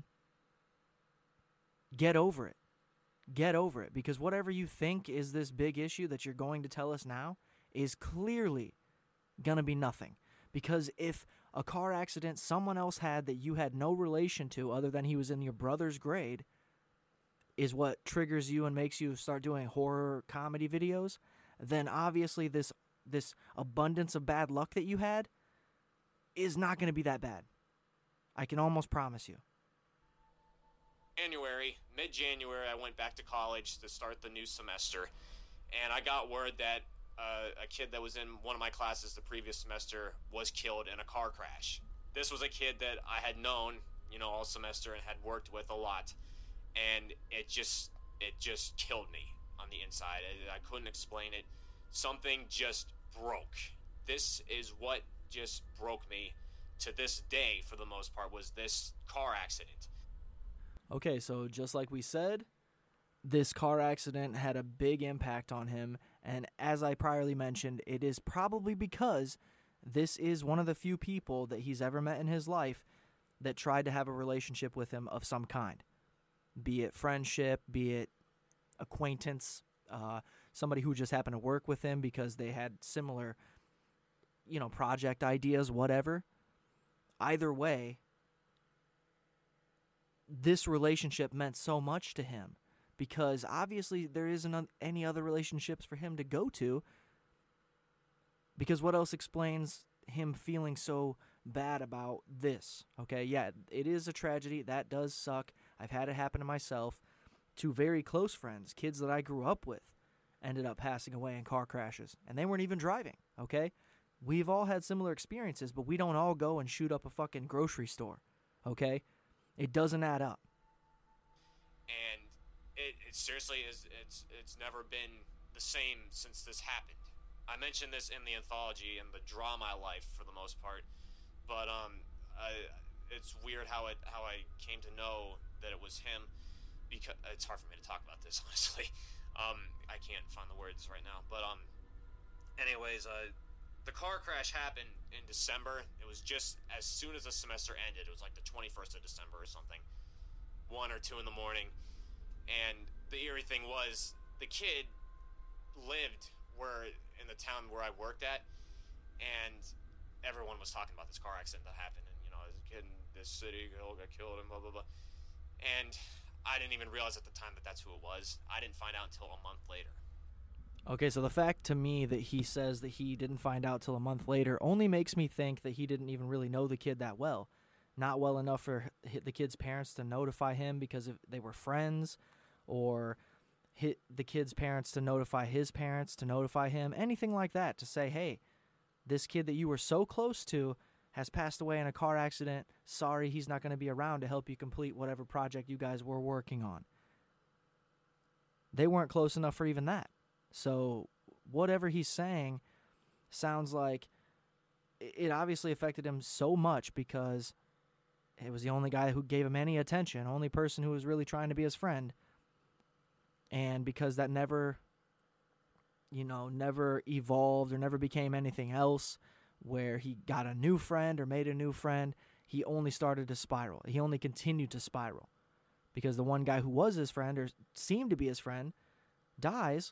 get over it. Get over it. Because whatever you think is this big issue that you're going to tell us now is clearly going to be nothing. Because if a car accident someone else had that you had no relation to other than he was in your brother's grade is what triggers you and makes you start doing horror comedy videos, then obviously this this abundance of bad luck that you had is not going to be that bad. I can almost promise you. January, mid-January, I went back to college to start the new semester, and I got word that uh, a kid that was in one of my classes the previous semester was killed in a car crash. This was a kid that I had known, you know, all semester and had worked with a lot, and it just it just killed me on the inside. I, I couldn't explain it. Something just broke. This is what just broke me to this day, for the most part, was this car accident. Okay, so just like we said, this car accident had a big impact on him, and as I priorly mentioned, it is probably because this is one of the few people that he's ever met in his life that tried to have a relationship with him of some kind, be it friendship, be it acquaintance, uh, somebody who just happened to work with him because they had similar, you know, project ideas, whatever. Either way, this relationship meant so much to him because obviously there isn't any other relationships for him to go to, because what else explains him feeling so bad about this? Okay, yeah, it is a tragedy. That does suck. I've had it happen to myself. Two very close friends, kids that I grew up with, ended up passing away in car crashes, and they weren't even driving, okay? We've all had similar experiences, but we don't all go and shoot up a fucking grocery store, okay? It doesn't add up. And it, it seriously is, it's it's never been the same since this happened. I mentioned this in the anthology and the Draw My Life for the most part, but um, I, it's weird how it how I came to know that it was him, because it's hard for me to talk about this, honestly. Um, I can't find the words right now, but um, anyways, uh, the car crash happened in December. It was just as soon as the semester ended. It was like the twenty-first of December or something, one or two in the morning. And the eerie thing was, the kid lived where in the town where I worked at, and everyone was talking about this car accident that happened. And you know, this kid in this city got killed and blah blah blah. And I didn't even realize at the time that that's who it was. I didn't find out until a month later. Okay, so the fact to me that he says that he didn't find out till a month later only makes me think that he didn't even really know the kid that well. Not well enough for the kid's parents to notify him because if they were friends, or hit the kid's parents to notify his parents to notify him, anything like that, to say, hey, this kid that you were so close to has passed away in a car accident. Sorry, he's not going to be around to help you complete whatever project you guys were working on. They weren't close enough for even that. So whatever he's saying sounds like it obviously affected him so much because it was the only guy who gave him any attention, only person who was really trying to be his friend. And because that never, you know, never evolved or never became anything else, where he got a new friend or made a new friend, he only started to spiral. He only continued to spiral because the one guy who was his friend or seemed to be his friend dies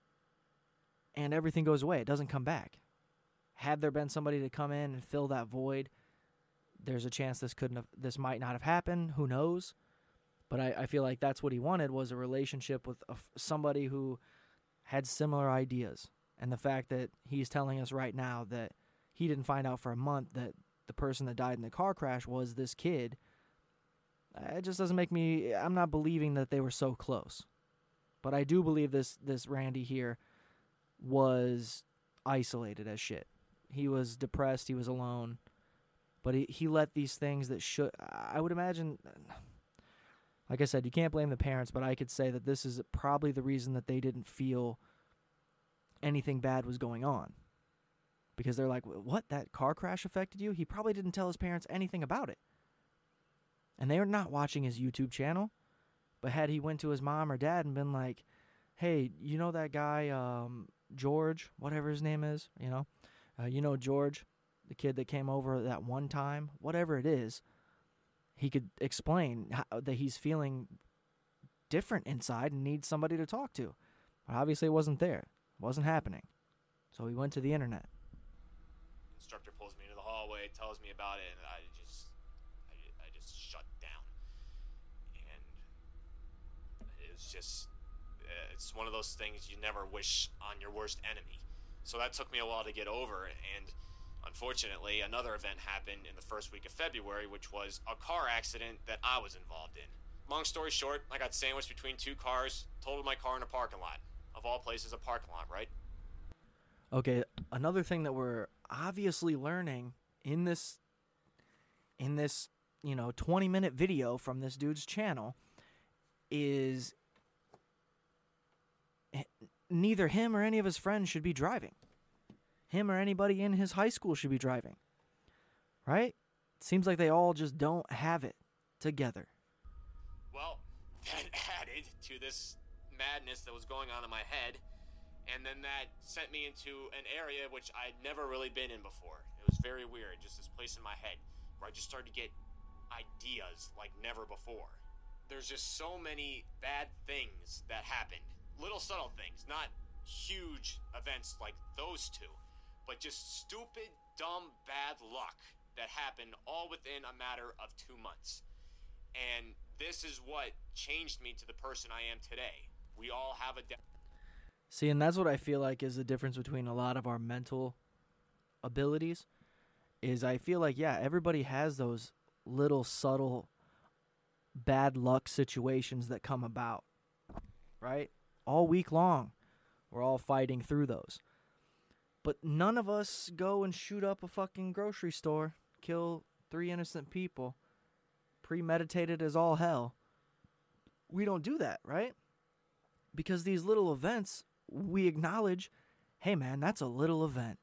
and everything goes away. It doesn't come back. Had there been somebody to come in and fill that void, there's a chance this couldn't have, this might not have happened. Who knows? But I, I feel like that's what he wanted, was a relationship with a, somebody who had similar ideas. And the fact that he's telling us right now that he didn't find out for a month that the person that died in the car crash was this kid, it just doesn't make me, I'm not believing that they were so close. But I do believe this this Randy here was isolated as shit. He was depressed. He was alone. But he, he let these things that should... I would imagine... Like I said, you can't blame the parents, but I could say that this is probably the reason that they didn't feel anything bad was going on. Because they're like, what? That car crash affected you? He probably didn't tell his parents anything about it. And they were not watching his YouTube channel. But had he went to his mom or dad and been like, hey, you know that guy, um, George, whatever his name is, you know? Uh, you know George, the kid that came over that one time, whatever it is, he could explain how, that he's feeling different inside and needs somebody to talk to. But obviously it wasn't there. It wasn't happening. So he went to the internet. Instructor pulls me into the hallway, tells me about it, and I just, I, I just shut down. And it's just, it's one of those things you never wish on your worst enemy. So that took me a while to get over, and unfortunately, another event happened in the first week of February, which was a car accident that I was involved in. Long story short, I got sandwiched between two cars, totaled my car in a parking lot. Of all places, a parking lot, right? Okay, another thing that we're obviously learning in this, in this, you know, twenty-minute video from this dude's channel is neither him or any of his friends should be driving. Him or anybody in his high school should be driving. Right? It seems like they all just don't have it together. Well, that added to this madness that was going on in my head, and then that sent me into an area which I'd never really been in before. It was very weird, just this place in my head, where I just started to get ideas like never before. There's just so many bad things that happened. Little subtle things, not huge events like those two, but just stupid, dumb, bad luck that happened all within a matter of two months. And this is what changed me to the person I am today. We all have a... De- See, and that's what I feel like is the difference between a lot of our mental abilities, is I feel like, yeah, everybody has those little subtle bad luck situations that come about, right? All week long, we're all fighting through those. But none of us go and shoot up a fucking grocery store, kill three innocent people, premeditated as all hell. We don't do that, right? Because these little events, we acknowledge, hey man, that's a little event.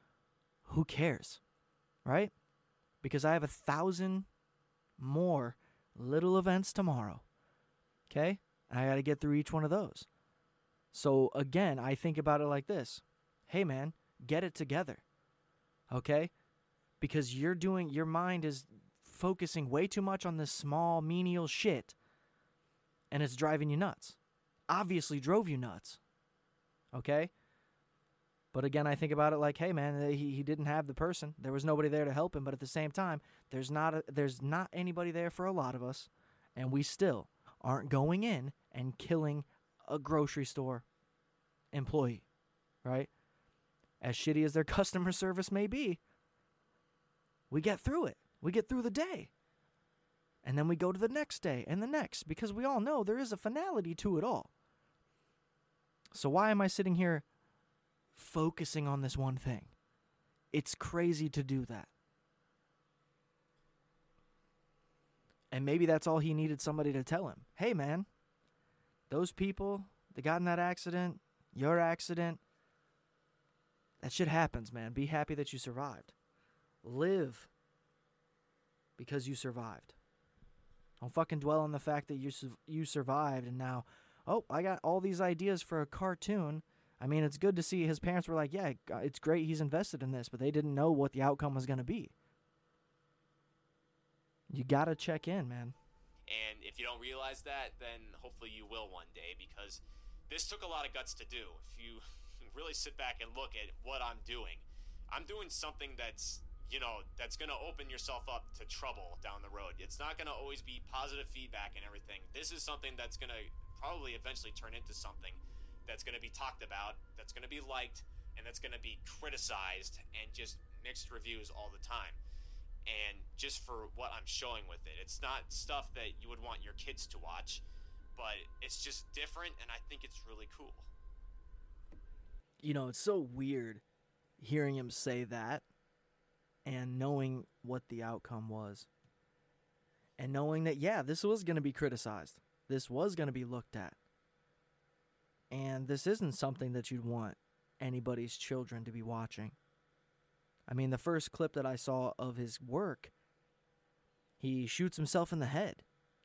Who cares, right? Because I have a thousand more little events tomorrow, okay? And I got to get through each one of those. So again, I think about it like this. Hey man, get it together, okay? Because you're doing, your mind is focusing way too much on this small, menial shit, and it's driving you nuts. Obviously drove you nuts, okay? But again, I think about it like, hey man, he, he didn't have the person. There was nobody there to help him, but at the same time, there's not a, there's not anybody there for a lot of us, and we still aren't going in and killing a grocery store employee, right? As shitty as their customer service may be, we get through it. We get through the day. And then we go to the next day and the next, because we all know there is a finality to it all. So why am I sitting here focusing on this one thing? It's crazy to do that. And maybe that's all he needed, somebody to tell him. Hey, man, those people that got in that accident, your accident, that shit happens, man. Be happy that you survived. Live because you survived. Don't fucking dwell on the fact that you su- you survived and now, oh, I got all these ideas for a cartoon. I mean, it's good to see his parents were like, yeah, it's great he's invested in this, but they didn't know what the outcome was going to be. You got to check in, man. And if you don't realize that, then hopefully you will one day, because this took a lot of guts to do. If you really sit back and look at what I'm doing, I'm doing something that's, you know, that's going to open yourself up to trouble down the road. It's not going to always be positive feedback and everything. This is something that's going to probably eventually turn into something that's going to be talked about, that's going to be liked, and that's going to be criticized and just mixed reviews all the time. And just for what I'm showing with it, it's not stuff that you would want your kids to watch. but it's just different, and I think it's really cool. You know, it's so weird hearing him say that and knowing what the outcome was. And knowing that, yeah, this was going to be criticized. This was going to be looked at. And this isn't something that you'd want anybody's children to be watching. I mean, the first clip that I saw of his work, he shoots himself in the head.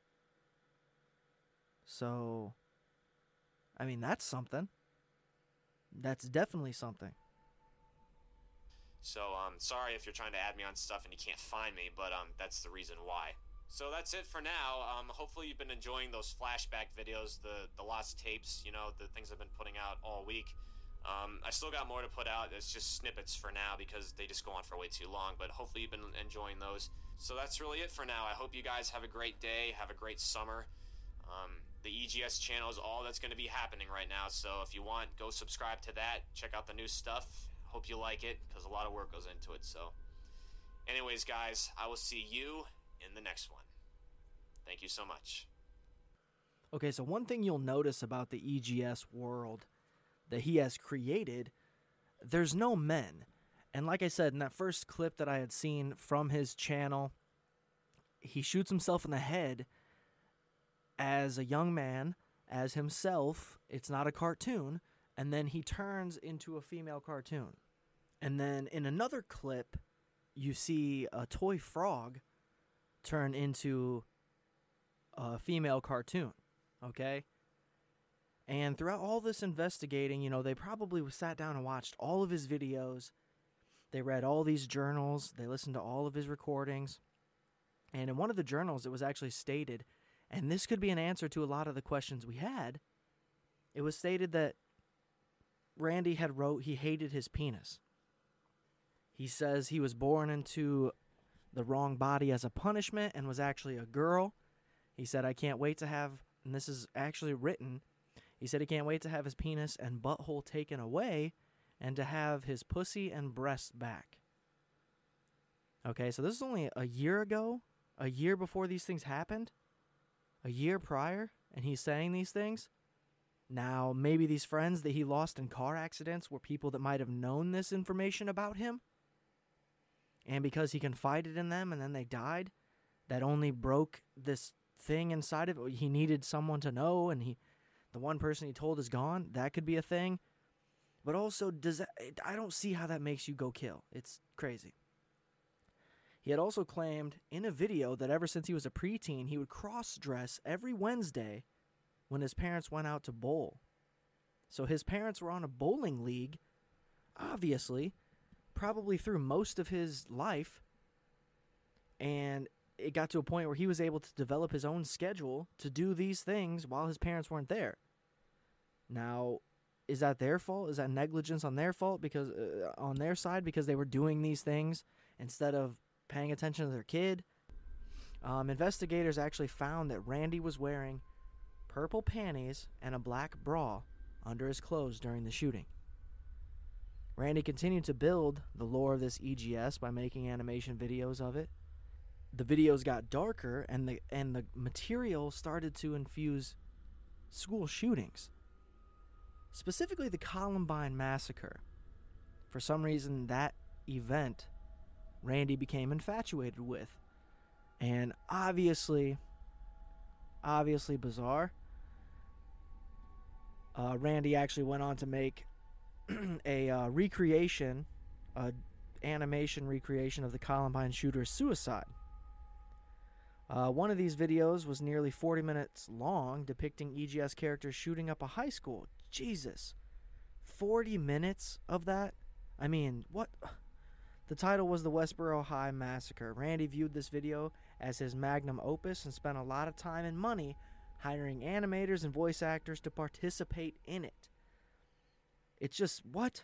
So, I mean, that's something. That's definitely something. So, um, sorry if you're trying to add me on stuff and you can't find me, but um, that's the reason why. So that's it for now. Um, hopefully you've been enjoying those flashback videos, the, the lost tapes, you know, the things I've been putting out all week. Um, I still got more to put out. It's just snippets for now because they just go on for way too long, but hopefully you've been enjoying those. So that's really it for now. I hope you guys have a great day, have a great summer. Um, the E G S channel is all that's going to be happening right now, so if you want, go subscribe to that. Check out the new stuff. Hope you like it because a lot of work goes into it. So anyways, guys, I will see you in the next one. Thank you so much. Okay, so one thing you'll notice about the E G S world that he has created, there's no men. And like I said, in that first clip that I had seen from his channel, he shoots himself in the head as a young man, as himself. It's not a cartoon. And then he turns into a female cartoon. And then in another clip, you see a toy frog turn into a female cartoon. Okay? And throughout all this investigating, you know, they probably sat down and watched all of his videos. They read all these journals. They listened to all of his recordings. And in one of the journals, it was actually stated, and this could be an answer to a lot of the questions we had, it was stated that Randy had wrote he hated his penis. He says he was born into the wrong body as a punishment and was actually a girl. He said, I can't wait to have, and this is actually written, he said he can't wait to have his penis and butthole taken away and to have his pussy and breasts back. Okay, so this is only a year ago, a year before these things happened, a year prior, and he's saying these things. Now, maybe these friends that he lost in car accidents were people that might have known this information about him, and because he confided in them and then they died, that only broke this thing inside of it. He needed someone to know, and he, the one person he told is gone. That could be a thing. But also, does that, I don't see how that makes you go kill. It's crazy. He had also claimed in a video that ever since he was a preteen, he would cross-dress every Wednesday when his parents went out to bowl. So his parents were on a bowling league, obviously, probably through most of his life, and it got to a point where he was able to develop his own schedule to do these things while his parents weren't there. Now, is that their fault? Is that negligence on their fault because uh, on their side because they were doing these things instead of paying attention to their kid? Um, investigators actually found that Randy was wearing purple panties and a black bra under his clothes during the shooting. Randy continued to build the lore of this E G S by making animation videos of it. The videos got darker, and the and the material started to infuse school shootings. Specifically the Columbine Massacre. For some reason, that event Randy became infatuated with. And obviously, obviously bizarre. Uh, Randy actually went on to make a uh, recreation, a animation recreation of the Columbine shooter's suicide. Uh, one of these videos was nearly forty minutes long, depicting E G S characters shooting up a high school. Jesus. forty minutes of that? I mean, what? The title was the Westboro High Massacre. Randy viewed this video as his magnum opus and spent a lot of time and money hiring animators and voice actors to participate in it. It's just, what?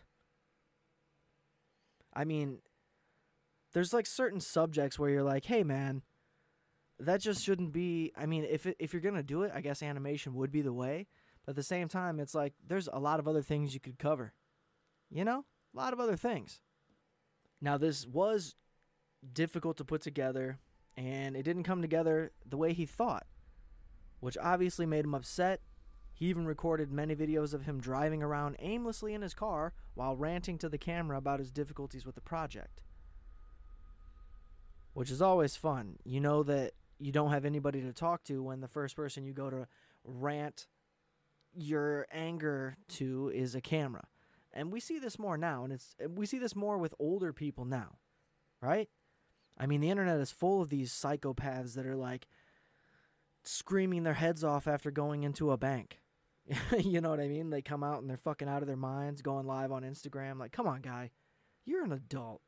I mean, there's like certain subjects where you're like, hey man, that just shouldn't be, I mean, if it, if you're going to do it, I guess animation would be the way. But at the same time, it's like, there's a lot of other things you could cover. You know? A lot of other things. Now, this was difficult to put together, and it didn't come together the way he thought. which obviously made him upset. He even recorded many videos of him driving around aimlessly in his car while ranting to the camera about his difficulties with the project. Which is always fun. You know that you don't have anybody to talk to when the first person you go to rant your anger to is a camera. And we see this more now, and it's we see this more with older people now, right? I mean, the internet is full of these psychopaths that are like screaming their heads off after going into a bank. You know what I mean? They come out and they're fucking out of their minds, going live on Instagram. Like, come on, guy. You're an adult.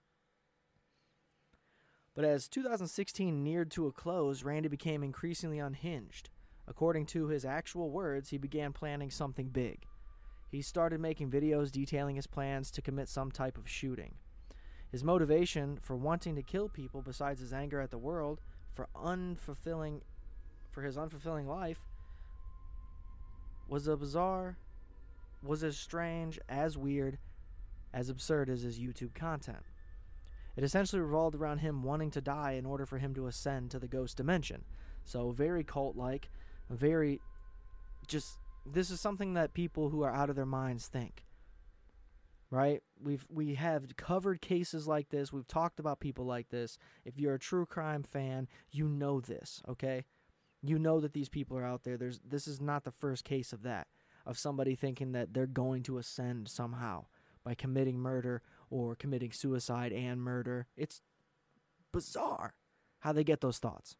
But as two thousand sixteen neared to a close, Randy became increasingly unhinged. According to his actual words, he began planning something big. He started making videos detailing his plans to commit some type of shooting. His motivation for wanting to kill people, besides his anger at the world for unfulfilling, for his unfulfilling life, was a bizarre, was as strange, as weird, as absurd as his YouTube content. It essentially revolved around him wanting to die in order for him to ascend to the ghost dimension. So very cult-like, very just, this is something that people who are out of their minds think. Right? We've we have covered cases like this. We've talked about people like this. If you're a true crime fan, you know this, okay? You know that these people are out there. There's this is not the first case of that, of somebody thinking that they're going to ascend somehow by committing murder or committing suicide and murder. It's bizarre how they get those thoughts.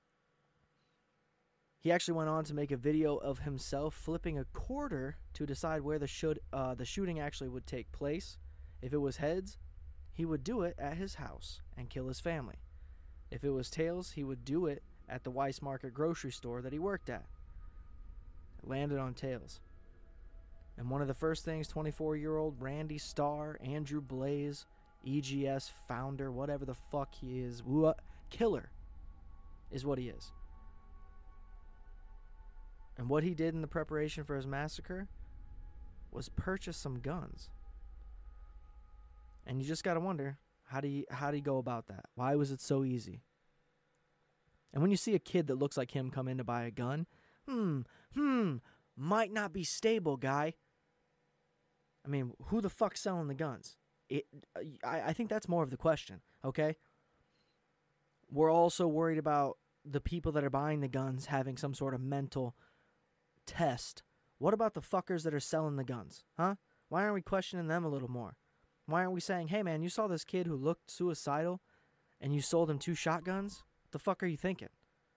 He actually went on to make a video of himself flipping a quarter to decide where the should uh, the shooting actually would take place. If it was heads, he would do it at his house and kill his family. If it was tails, he would do it at the Weiss Market grocery store that he worked at. It landed on tails. And one of the first things twenty-four-year-old Randy Starr, Andrew Blaze, E G S founder, whatever the fuck he is, what, killer is what he is. And what he did in the preparation for his massacre was purchase some guns. And you just got to wonder, how do you, how do you go about that? Why was it so easy? And when you see a kid that looks like him come in to buy a gun, hmm, hmm, might not be stable, guy. I mean, who the fuck's selling the guns? It, I, I think that's more of the question, okay? We're also worried about the people that are buying the guns having some sort of mental test. What about the fuckers that are selling the guns, huh? Why aren't we questioning them a little more? Why aren't we saying, hey man, you saw this kid who looked suicidal and you sold him two shotguns? What the fuck are you thinking?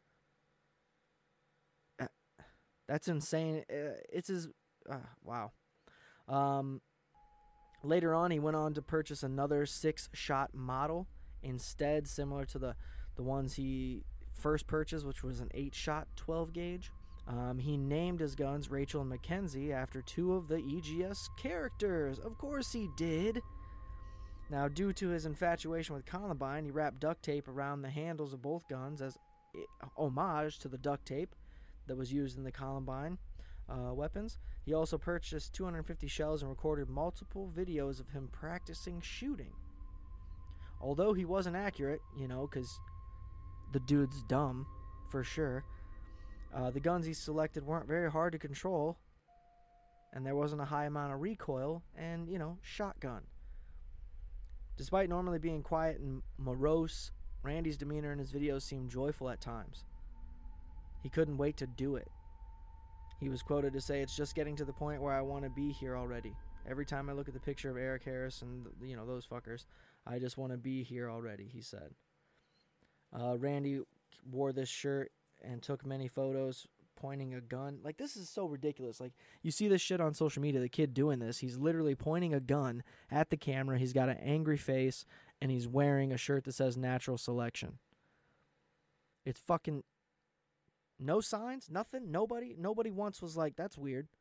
Uh, that's insane. Uh, it's his, uh, wow. Um, later on, he went on to purchase another six-shot model instead, similar to the, the ones he first purchased, which was an eight-shot twelve gauge. Um, he named his guns Rachel and Mackenzie after two of the E G S characters. Of course he did. Now, due to his infatuation with Columbine, he wrapped duct tape around the handles of both guns as homage to the duct tape that was used in the Columbine uh, weapons. He also purchased two hundred fifty shells and recorded multiple videos of him practicing shooting. Although he wasn't accurate, you know, because the dude's dumb, for sure. Uh, the guns he selected weren't very hard to control, and there wasn't a high amount of recoil and, you know, shotgun. Despite normally being quiet and morose, Randy's demeanor in his videos seemed joyful at times. He couldn't wait to do it. He was quoted to say, "It's just getting to the point where I want to be here already. Every time I look at the picture of Eric Harris and, you know, those fuckers, I just want to be here already," he said. Uh, Randy wore this shirt and took many photos pointing a gun. Like, this is so ridiculous. Like, you see this shit on social media, the kid doing this. He's literally pointing a gun at the camera. He's got an angry face, and he's wearing a shirt that says Natural Selection. It's fucking no signs, nothing, nobody. Nobody once was like, that's weird.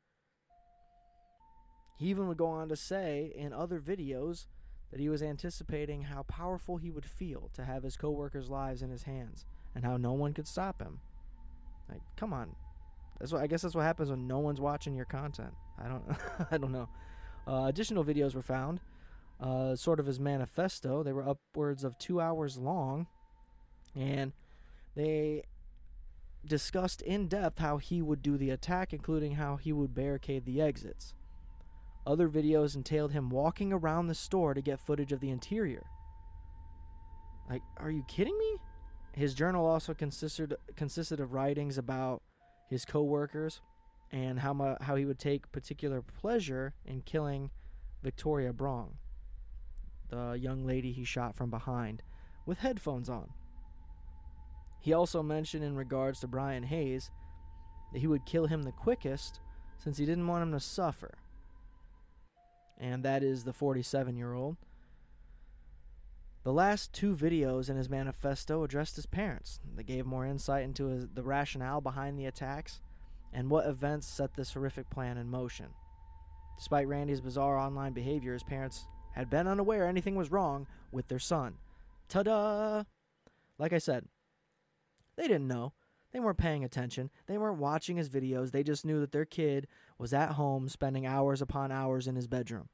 He even would go on to say in other videos that he was anticipating how powerful he would feel to have his coworkers' lives in his hands and how no one could stop him. Like, come on. That's what I guess that's what happens when no one's watching your content. I don't I don't know. Uh, additional videos were found, uh, sort of his manifesto. They were upwards of two hours long, and they discussed in depth how he would do the attack, including how he would barricade the exits. Other videos entailed him walking around the store to get footage of the interior. Like, are you kidding me? His journal also consisted consisted of writings about his co-workers and how mu- how he would take particular pleasure in killing Victoria Brong, the young lady he shot from behind, with headphones on. He also mentioned in regards to Brian Hayes that he would kill him the quickest since he didn't want him to suffer. And that is the forty-seven-year-old. The last two videos in his manifesto addressed his parents. They gave more insight into his, the rationale behind the attacks and what events set this horrific plan in motion. Despite Randy's bizarre online behavior, his parents had been unaware anything was wrong with their son. Ta-da! Like I said, they didn't know. They weren't paying attention. They weren't watching his videos. They just knew that their kid was at home spending hours upon hours in his bedroom.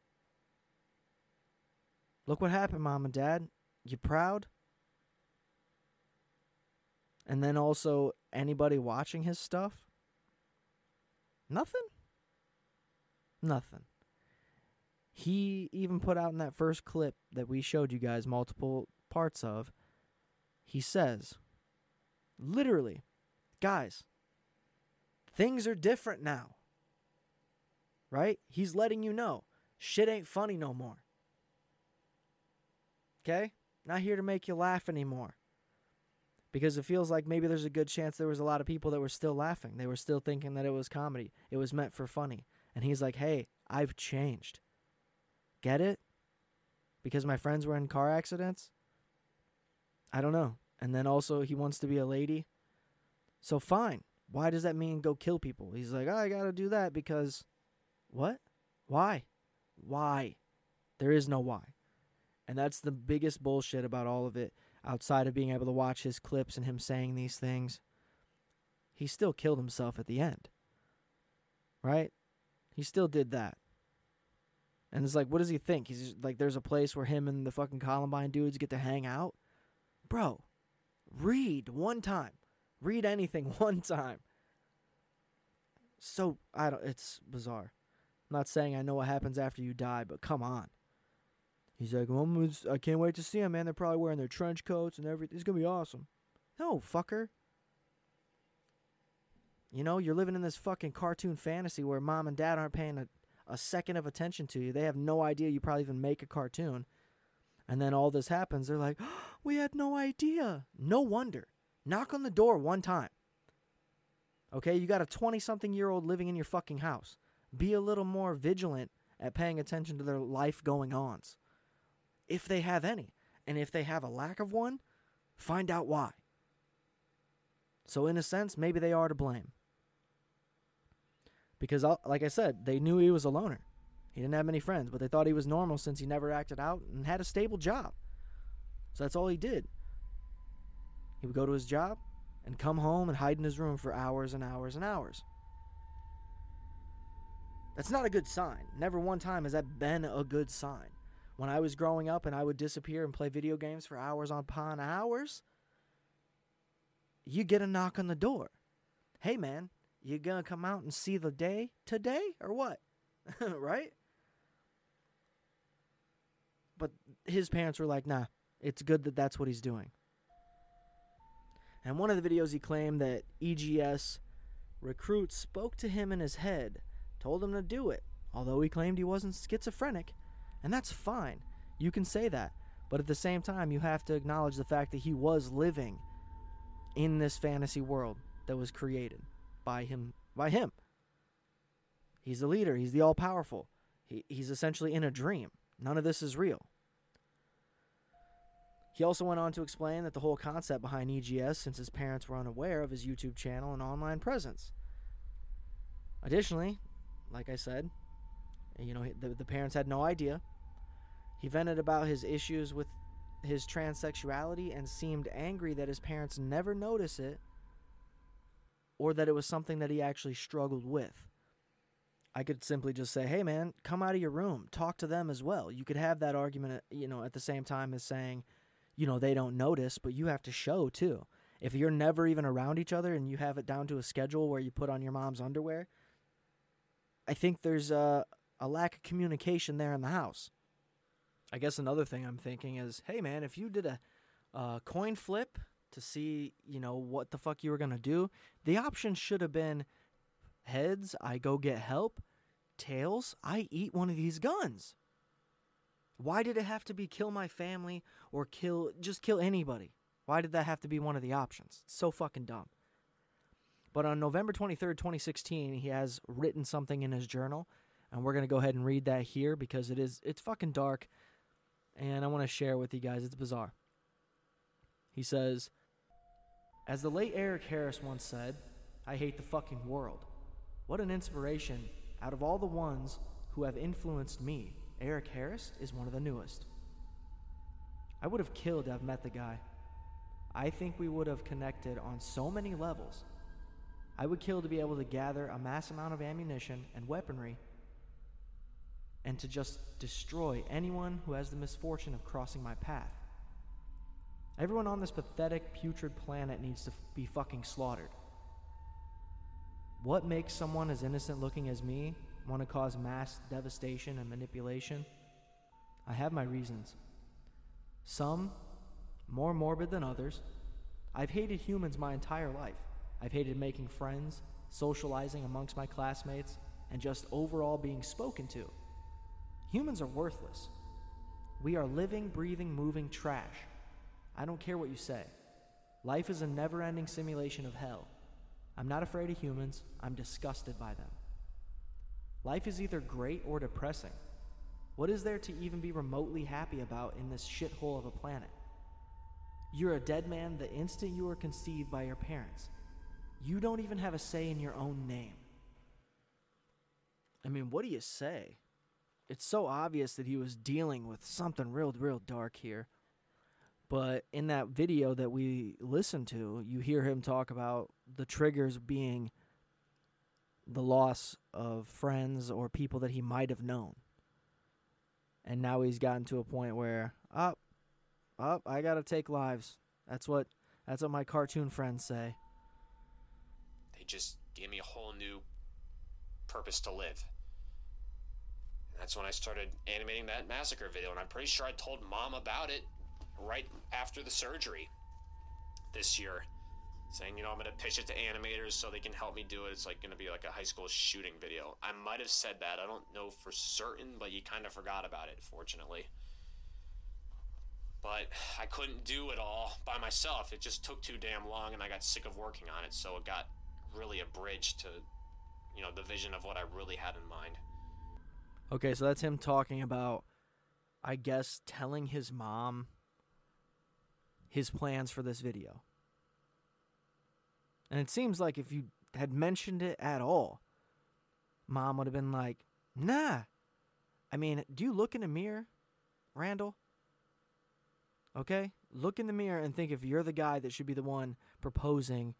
Look what happened, Mom and Dad. You proud? And then also, anybody watching his stuff? Nothing? Nothing. He even put out in that first clip that we showed you guys multiple parts of, he says, literally, guys, things are different now. Right? He's letting you know, shit ain't funny no more. Okay? Not here to make you laugh anymore. Because it feels like maybe there's a good chance there was a lot of people that were still laughing. They were still thinking that it was comedy. It was meant for funny. And he's like, hey, I've changed. Get it? Because my friends were in car accidents? I don't know. And then also he wants to be a lady. So fine. Why does that mean go kill people? He's like, oh, I got to do that because... What? Why? Why? There is no why. And that's the biggest bullshit about all of it, outside of being able to watch his clips and him saying these things. He still killed himself at the end. Right? He still did that. And it's like, what does he think? He's just, like, there's a place where him and the fucking Columbine dudes get to hang out? Bro, read one time. Read anything one time. So, I don't, it's bizarre. I'm not saying I know what happens after you die, but come on. He's like, well, I can't wait to see them, man. They're probably wearing their trench coats and everything. It's going to be awesome. No, fucker. You know, you're living in this fucking cartoon fantasy where mom and dad aren't paying a, a second of attention to you. They have no idea you probably even make a cartoon. And then all this happens. They're like, oh, we had no idea. No wonder. Knock on the door one time. Okay, you got a twenty-something-year-old living in your fucking house. Be a little more vigilant at paying attention to their life going-ons. If they have any. And if they have a lack of one, find out why. So in a sense, maybe they are to blame. Because, like I said, they knew he was a loner. He didn't have many friends, but they thought he was normal since he never acted out and had a stable job. So that's all he did. He would go to his job and come home and hide in his room for hours and hours and hours. That's not a good sign. Never one time has that been a good sign. When I was growing up and I would disappear and play video games for hours upon hours, you get a knock on the door. Hey, man, you gonna come out and see the day today or what? Right? But his parents were like, nah, it's good that that's what he's doing. And one of the videos he claimed that E G S recruits spoke to him in his head, told him to do it, although he claimed he wasn't schizophrenic. And that's fine. You can say that. But at the same time, you have to acknowledge the fact that he was living in this fantasy world that was created by him. By him. He's the leader. He's the all-powerful. He, he's essentially in a dream. None of this is real. He also went on to explain that the whole concept behind E G S, since his parents were unaware of his YouTube channel and online presence. Additionally, like I said, you know, the, the parents had no idea. He vented about his issues with his transsexuality and seemed angry that his parents never noticed it or that it was something that he actually struggled with. I could simply just say, hey, man, come out of your room. Talk to them as well. You could have that argument, you know, at the same time as saying, you know, they don't notice, but you have to show, too. if you're never even around each other and you have it down to a schedule where you put on your mom's underwear, I think there's a, a lack of communication there in the house. I guess another thing I'm thinking is, hey, man, if you did a uh, coin flip to see, you know, what the fuck you were going to do, the option should have been heads, I go get help, tails, I eat one of these guns. Why did it have to be kill my family or kill, just kill anybody? Why did that have to be one of the options? It's so fucking dumb. But on November twenty-third, twenty sixteen, he has written something in his journal, and we're going to go ahead and read that here because it is, it's fucking dark, and I want to share with you guys. It's bizarre. He says, as the late Eric Harris once said, I hate the fucking world. What an inspiration. Out of all the ones who have influenced me, Eric Harris is one of the newest. I would have killed to have met the guy. I think we would have connected on so many levels. I would kill to be able to gather a mass amount of ammunition and weaponry and to just destroy anyone who has the misfortune of crossing my path. Everyone on this pathetic, putrid planet needs to f- be fucking slaughtered. What makes someone as innocent looking as me want to cause mass devastation and manipulation? I have my reasons. Some more morbid than others. I've hated humans my entire life. I've hated making friends, socializing amongst my classmates, and just overall being spoken to. Humans are worthless. We are living, breathing, moving trash. I don't care what you say. Life is a never-ending simulation of hell. I'm not afraid of humans. I'm disgusted by them. Life is either great or depressing. What is there to even be remotely happy about in this shithole of a planet? You're a dead man the instant you were conceived by your parents. You don't even have a say in your own name. I mean, what do you say? It's so obvious that he was dealing with something real, real dark here. But in that video that we listened to, you hear him talk about the triggers being the loss of friends or people that he might have known. And now he's gotten to a point where, up, oh, up, oh, I gotta take lives. That's what that's what my cartoon friends say. They just gave me a whole new purpose to live. And that's when I started animating that massacre video, and I'm pretty sure I told Mom about it right after the surgery this year, saying, you know, I'm going to pitch it to animators so they can help me do it. It's like going to be like a high school shooting video. I might have said that. I don't know for certain, but you kind of forgot about it, fortunately. But I couldn't do it all by myself. It just took too damn long, and I got sick of working on it, so it got really abridged to, you know, the vision of what I really had in mind. Okay, so that's him talking about, I guess, telling his mom his plans for this video. And it seems like if you had mentioned it at all, Mom would have been like, nah. I mean, do you look in the mirror, Randall? Okay? Look in the mirror and think if you're the guy that should be the one proposing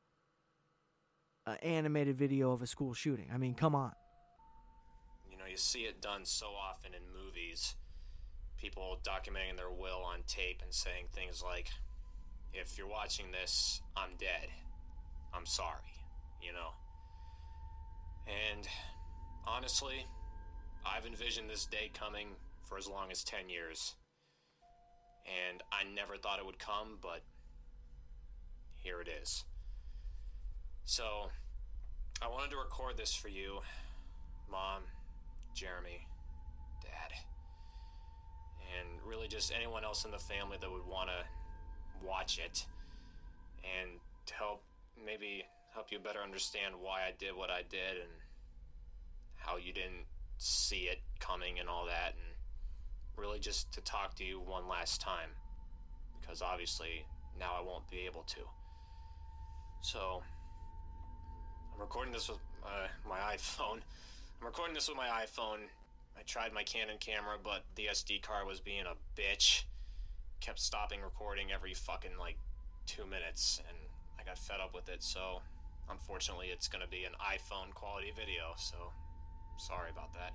an animated video of a school shooting. I mean, come on. You know, you see it done so often in movies. People documenting their will on tape and saying things like, if you're watching this, I'm dead. I'm sorry, you know. And honestly, I've envisioned this day coming for as long as ten years. And I never thought it would come, but here it is. So, I wanted to record this for you, Mom, Jeremy, Dad, and really just anyone else in the family that would want to watch it, and to help, maybe help you better understand why I did what I did, and how you didn't see it coming and all that, and really just to talk to you one last time, because obviously now I won't be able to. So, I'm recording this with uh, my iPhone. I'm recording this with my iPhone. I tried my Canon camera, but the S D card was being a bitch. Kept stopping recording every fucking, like, two minutes, and I got fed up with it, so unfortunately it's gonna be an iPhone quality video, so sorry about that.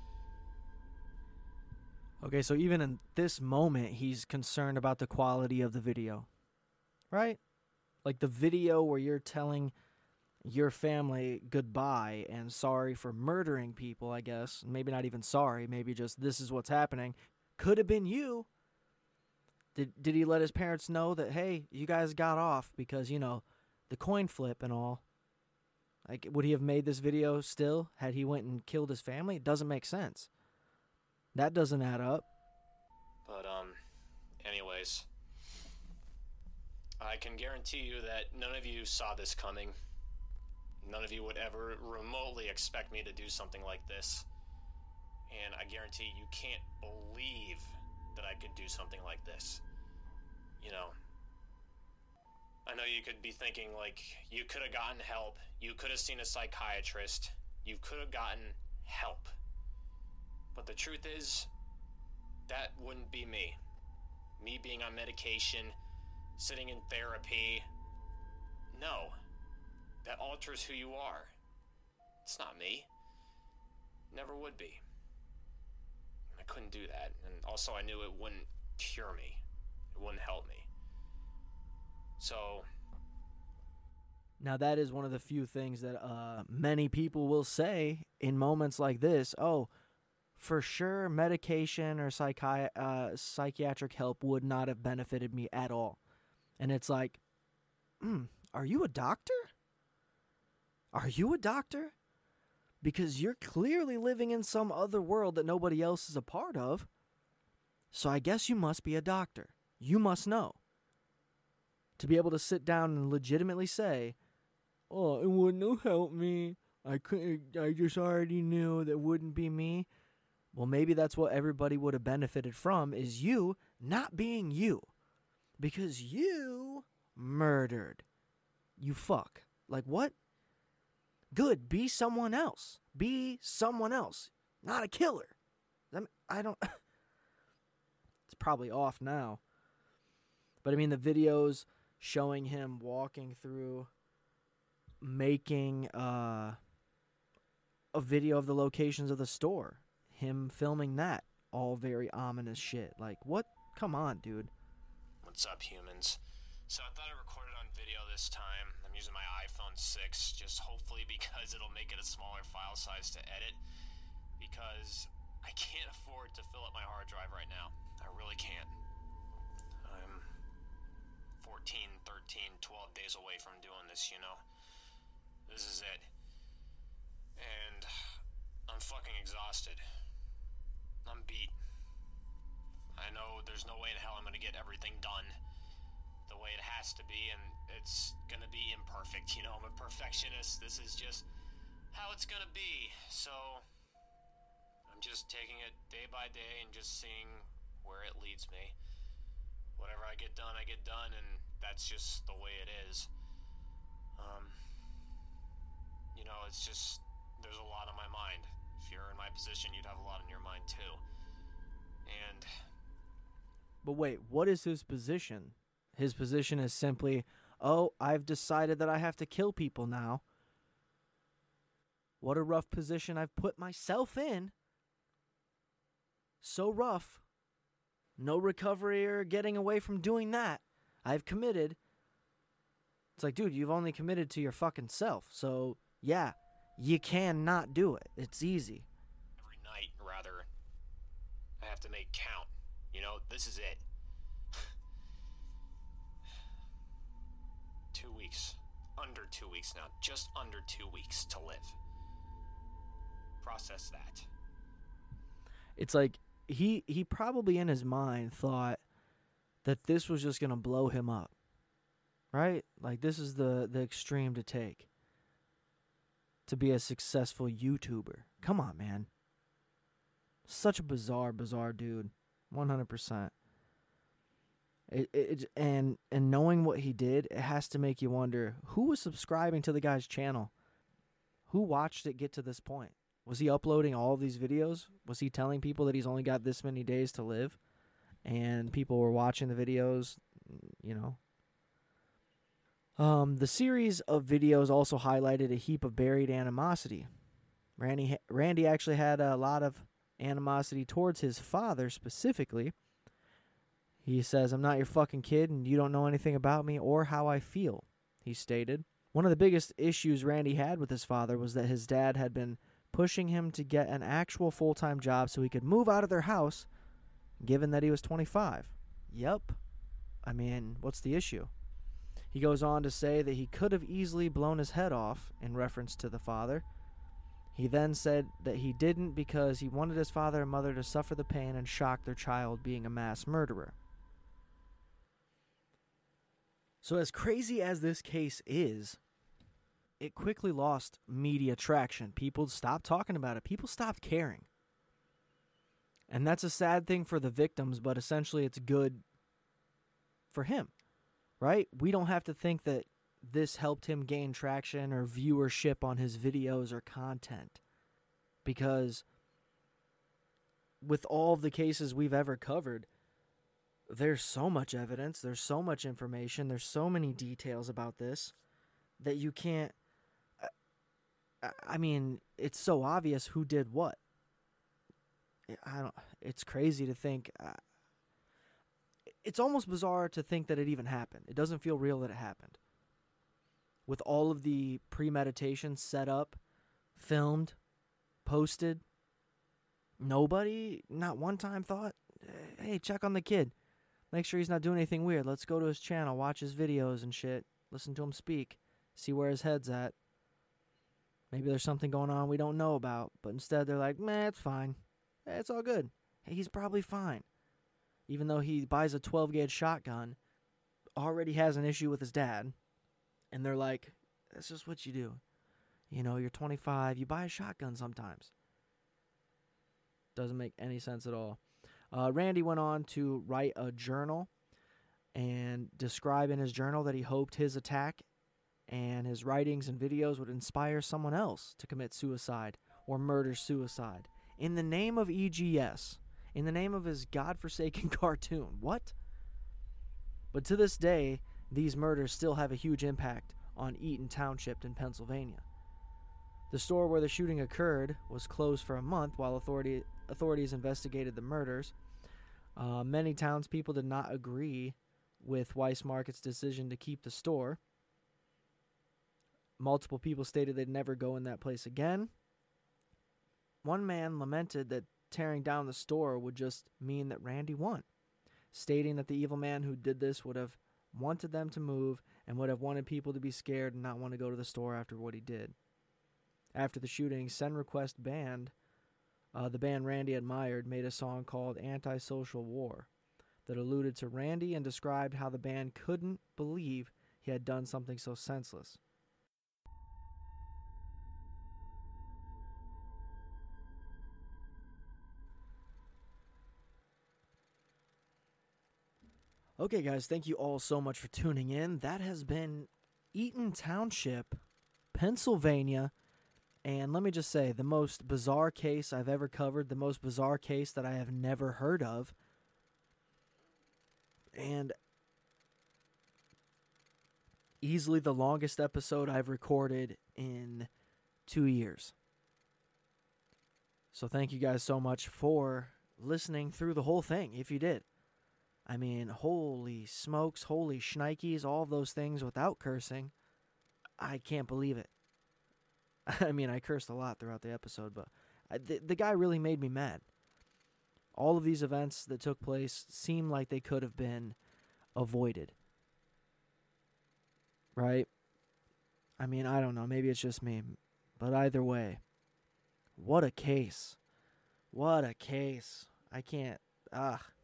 Okay, so even in this moment, he's concerned about the quality of the video. Right? Like the video where you're telling your family goodbye and sorry for murdering people, I guess. Maybe not even sorry. Maybe just this is what's happening. Could have been you. Did did he let his parents know that, hey, you guys got off because, you know, the coin flip and all? Like, would he have made this video still had he went and killed his family? It doesn't make sense. That doesn't add up. But, um, anyways, I can guarantee you that none of you saw this coming. None of you would ever remotely expect me to do something like this. And I guarantee you can't believe that I could do something like this. You know, I know you could be thinking, like, you could have gotten help. You could have seen a psychiatrist. You could have gotten help. But the truth is, that wouldn't be me. Me being on medication, sitting in therapy. No. That alters who you are. It's not me. Never would be. I couldn't do that. And also I knew it wouldn't cure me. It wouldn't help me. So... Now that is one of the few things that uh, many people will say in moments like this. Oh, for sure medication or psychi- uh, psychiatric help would not have benefited me at all. And it's like, mm, are you a doctor? Are you a doctor? Because you're clearly living in some other world that nobody else is a part of. So I guess you must be a doctor. You must know. To be able to sit down and legitimately say, oh, it wouldn't have helped me. I couldn't, I just already knew that wouldn't be me. Well, maybe that's what everybody would have benefited from, is you not being you. Because you murdered. You fuck. Like, what? Good, be someone else. Be someone else. Not a killer. I, mean, I don't... It's probably off now. But I mean, the videos showing him walking through, making uh, a video of the locations of the store. Him filming that. All very ominous shit. Like, what? Come on, dude. What's up, humans? So I thought I recorded on video this time. I'm using my iPhone six, just hopefully because it'll make it a smaller file size to edit. Because I can't afford to fill up my hard drive right now. I really can't. I'm fourteen, thirteen, twelve days away from doing this, you know? This is it. And I'm fucking exhausted. I'm beat. I know there's no way in hell I'm gonna get everything done the way it has to be, and it's gonna be imperfect. You know, I'm a perfectionist. This is just how it's gonna be. So I'm just taking it day by day and just seeing where it leads me. Whatever I get done, I get done, and that's just the way it is. Um, you know, it's just, there's a lot on my mind. If you're in my position, you'd have a lot on your mind too. And... But wait, what is his position? His position is simply, oh, I've decided that I have to kill people now. What a rough position I've put myself in. So rough. No recovery or getting away from doing that. I've committed. It's like, dude, you've only committed to your fucking self. So, yeah, you cannot do it. It's easy. Every night, rather, I have to make count. You know, this is it. Two weeks. Under two weeks now. Just under two weeks to live. Process that. It's like, he, he probably in his mind thought that this was just going to blow him up. Right? Like, this is the, the extreme to take. To be a successful YouTuber. Come on, man. Such a bizarre, bizarre dude. one hundred percent. It, it, and, and knowing what he did, it has to make you wonder, who was subscribing to the guy's channel? Who watched it get to this point? Was he uploading all of these videos? Was he telling people that he's only got this many days to live? And people were watching the videos, you know. Um, the series of videos also highlighted a heap of buried animosity. Randy, Randy actually had a lot of animosity towards his father specifically. He says, I'm not your fucking kid and you don't know anything about me or how I feel. he stated. One of the biggest issues Randy had with his father was that his dad had been pushing him to get an actual full-time job so he could move out of their house, given that he was twenty-five. Yep. I mean, what's the issue? He goes on to say that he could have easily blown his head off in reference to the father. He then said that he didn't because he wanted his father and mother to suffer the pain and shock their child being a mass murderer. So as crazy as this case is, it quickly lost media traction. People stopped talking about it. People stopped caring. And that's a sad thing for the victims, but essentially it's good for him, right? We don't have to think that this helped him gain traction or viewership on his videos or content, because with all of the cases we've ever covered, there's so much evidence, there's so much information, there's so many details about this that you can't, I mean, it's so obvious who did what. I don't, it's crazy to think, uh, it's almost bizarre to think that it even happened. It doesn't feel real that it happened. With all of the premeditation set up, filmed, posted, nobody, not one time thought, hey, check on the kid. Make sure he's not doing anything weird. Let's go to his channel, watch his videos and shit, listen to him speak, see where his head's at. Maybe there's something going on we don't know about, but instead they're like, meh, it's fine. It's all good. Hey, he's probably fine. Even though he buys a twelve gauge shotgun, already has an issue with his dad, and they're like, that's just what you do. You know, you're twenty-five, you buy a shotgun sometimes. Doesn't make any sense at all. Uh, Randy went on to write a journal and describe in his journal that he hoped his attack and his writings and videos would inspire someone else to commit suicide or murder-suicide in the name of E G S, in the name of his godforsaken cartoon. What? But to this day, these murders still have a huge impact on Eaton Township in Pennsylvania. The store where the shooting occurred was closed for a month while authority, authorities investigated the murders. Uh, many townspeople did not agree with Weissmarket's decision to keep the store. Multiple people stated they'd never go in that place again. One man lamented that tearing down the store would just mean that Randy won, stating that the evil man who did this would have wanted them to move and would have wanted people to be scared and not want to go to the store after what he did. After the shooting, Send Request Band, uh, the band Randy admired, made a song called Antisocial War that alluded to Randy and described how the band couldn't believe he had done something so senseless. Okay, guys, thank you all so much for tuning in. That has been Eaton Township, Pennsylvania, and let me just say, the most bizarre case I've ever covered, the most bizarre case that I have never heard of, and easily the longest episode I've recorded in two years. So thank you guys so much for listening through the whole thing, if you did. I mean, holy smokes, holy shnikes, all of those things without cursing. I can't believe it. I mean, I cursed a lot throughout the episode, but I, the, the guy really made me mad. All of these events that took place seem like they could have been avoided. Right? I mean, I don't know. Maybe it's just me. But either way, what a case. What a case. I can't. Ah.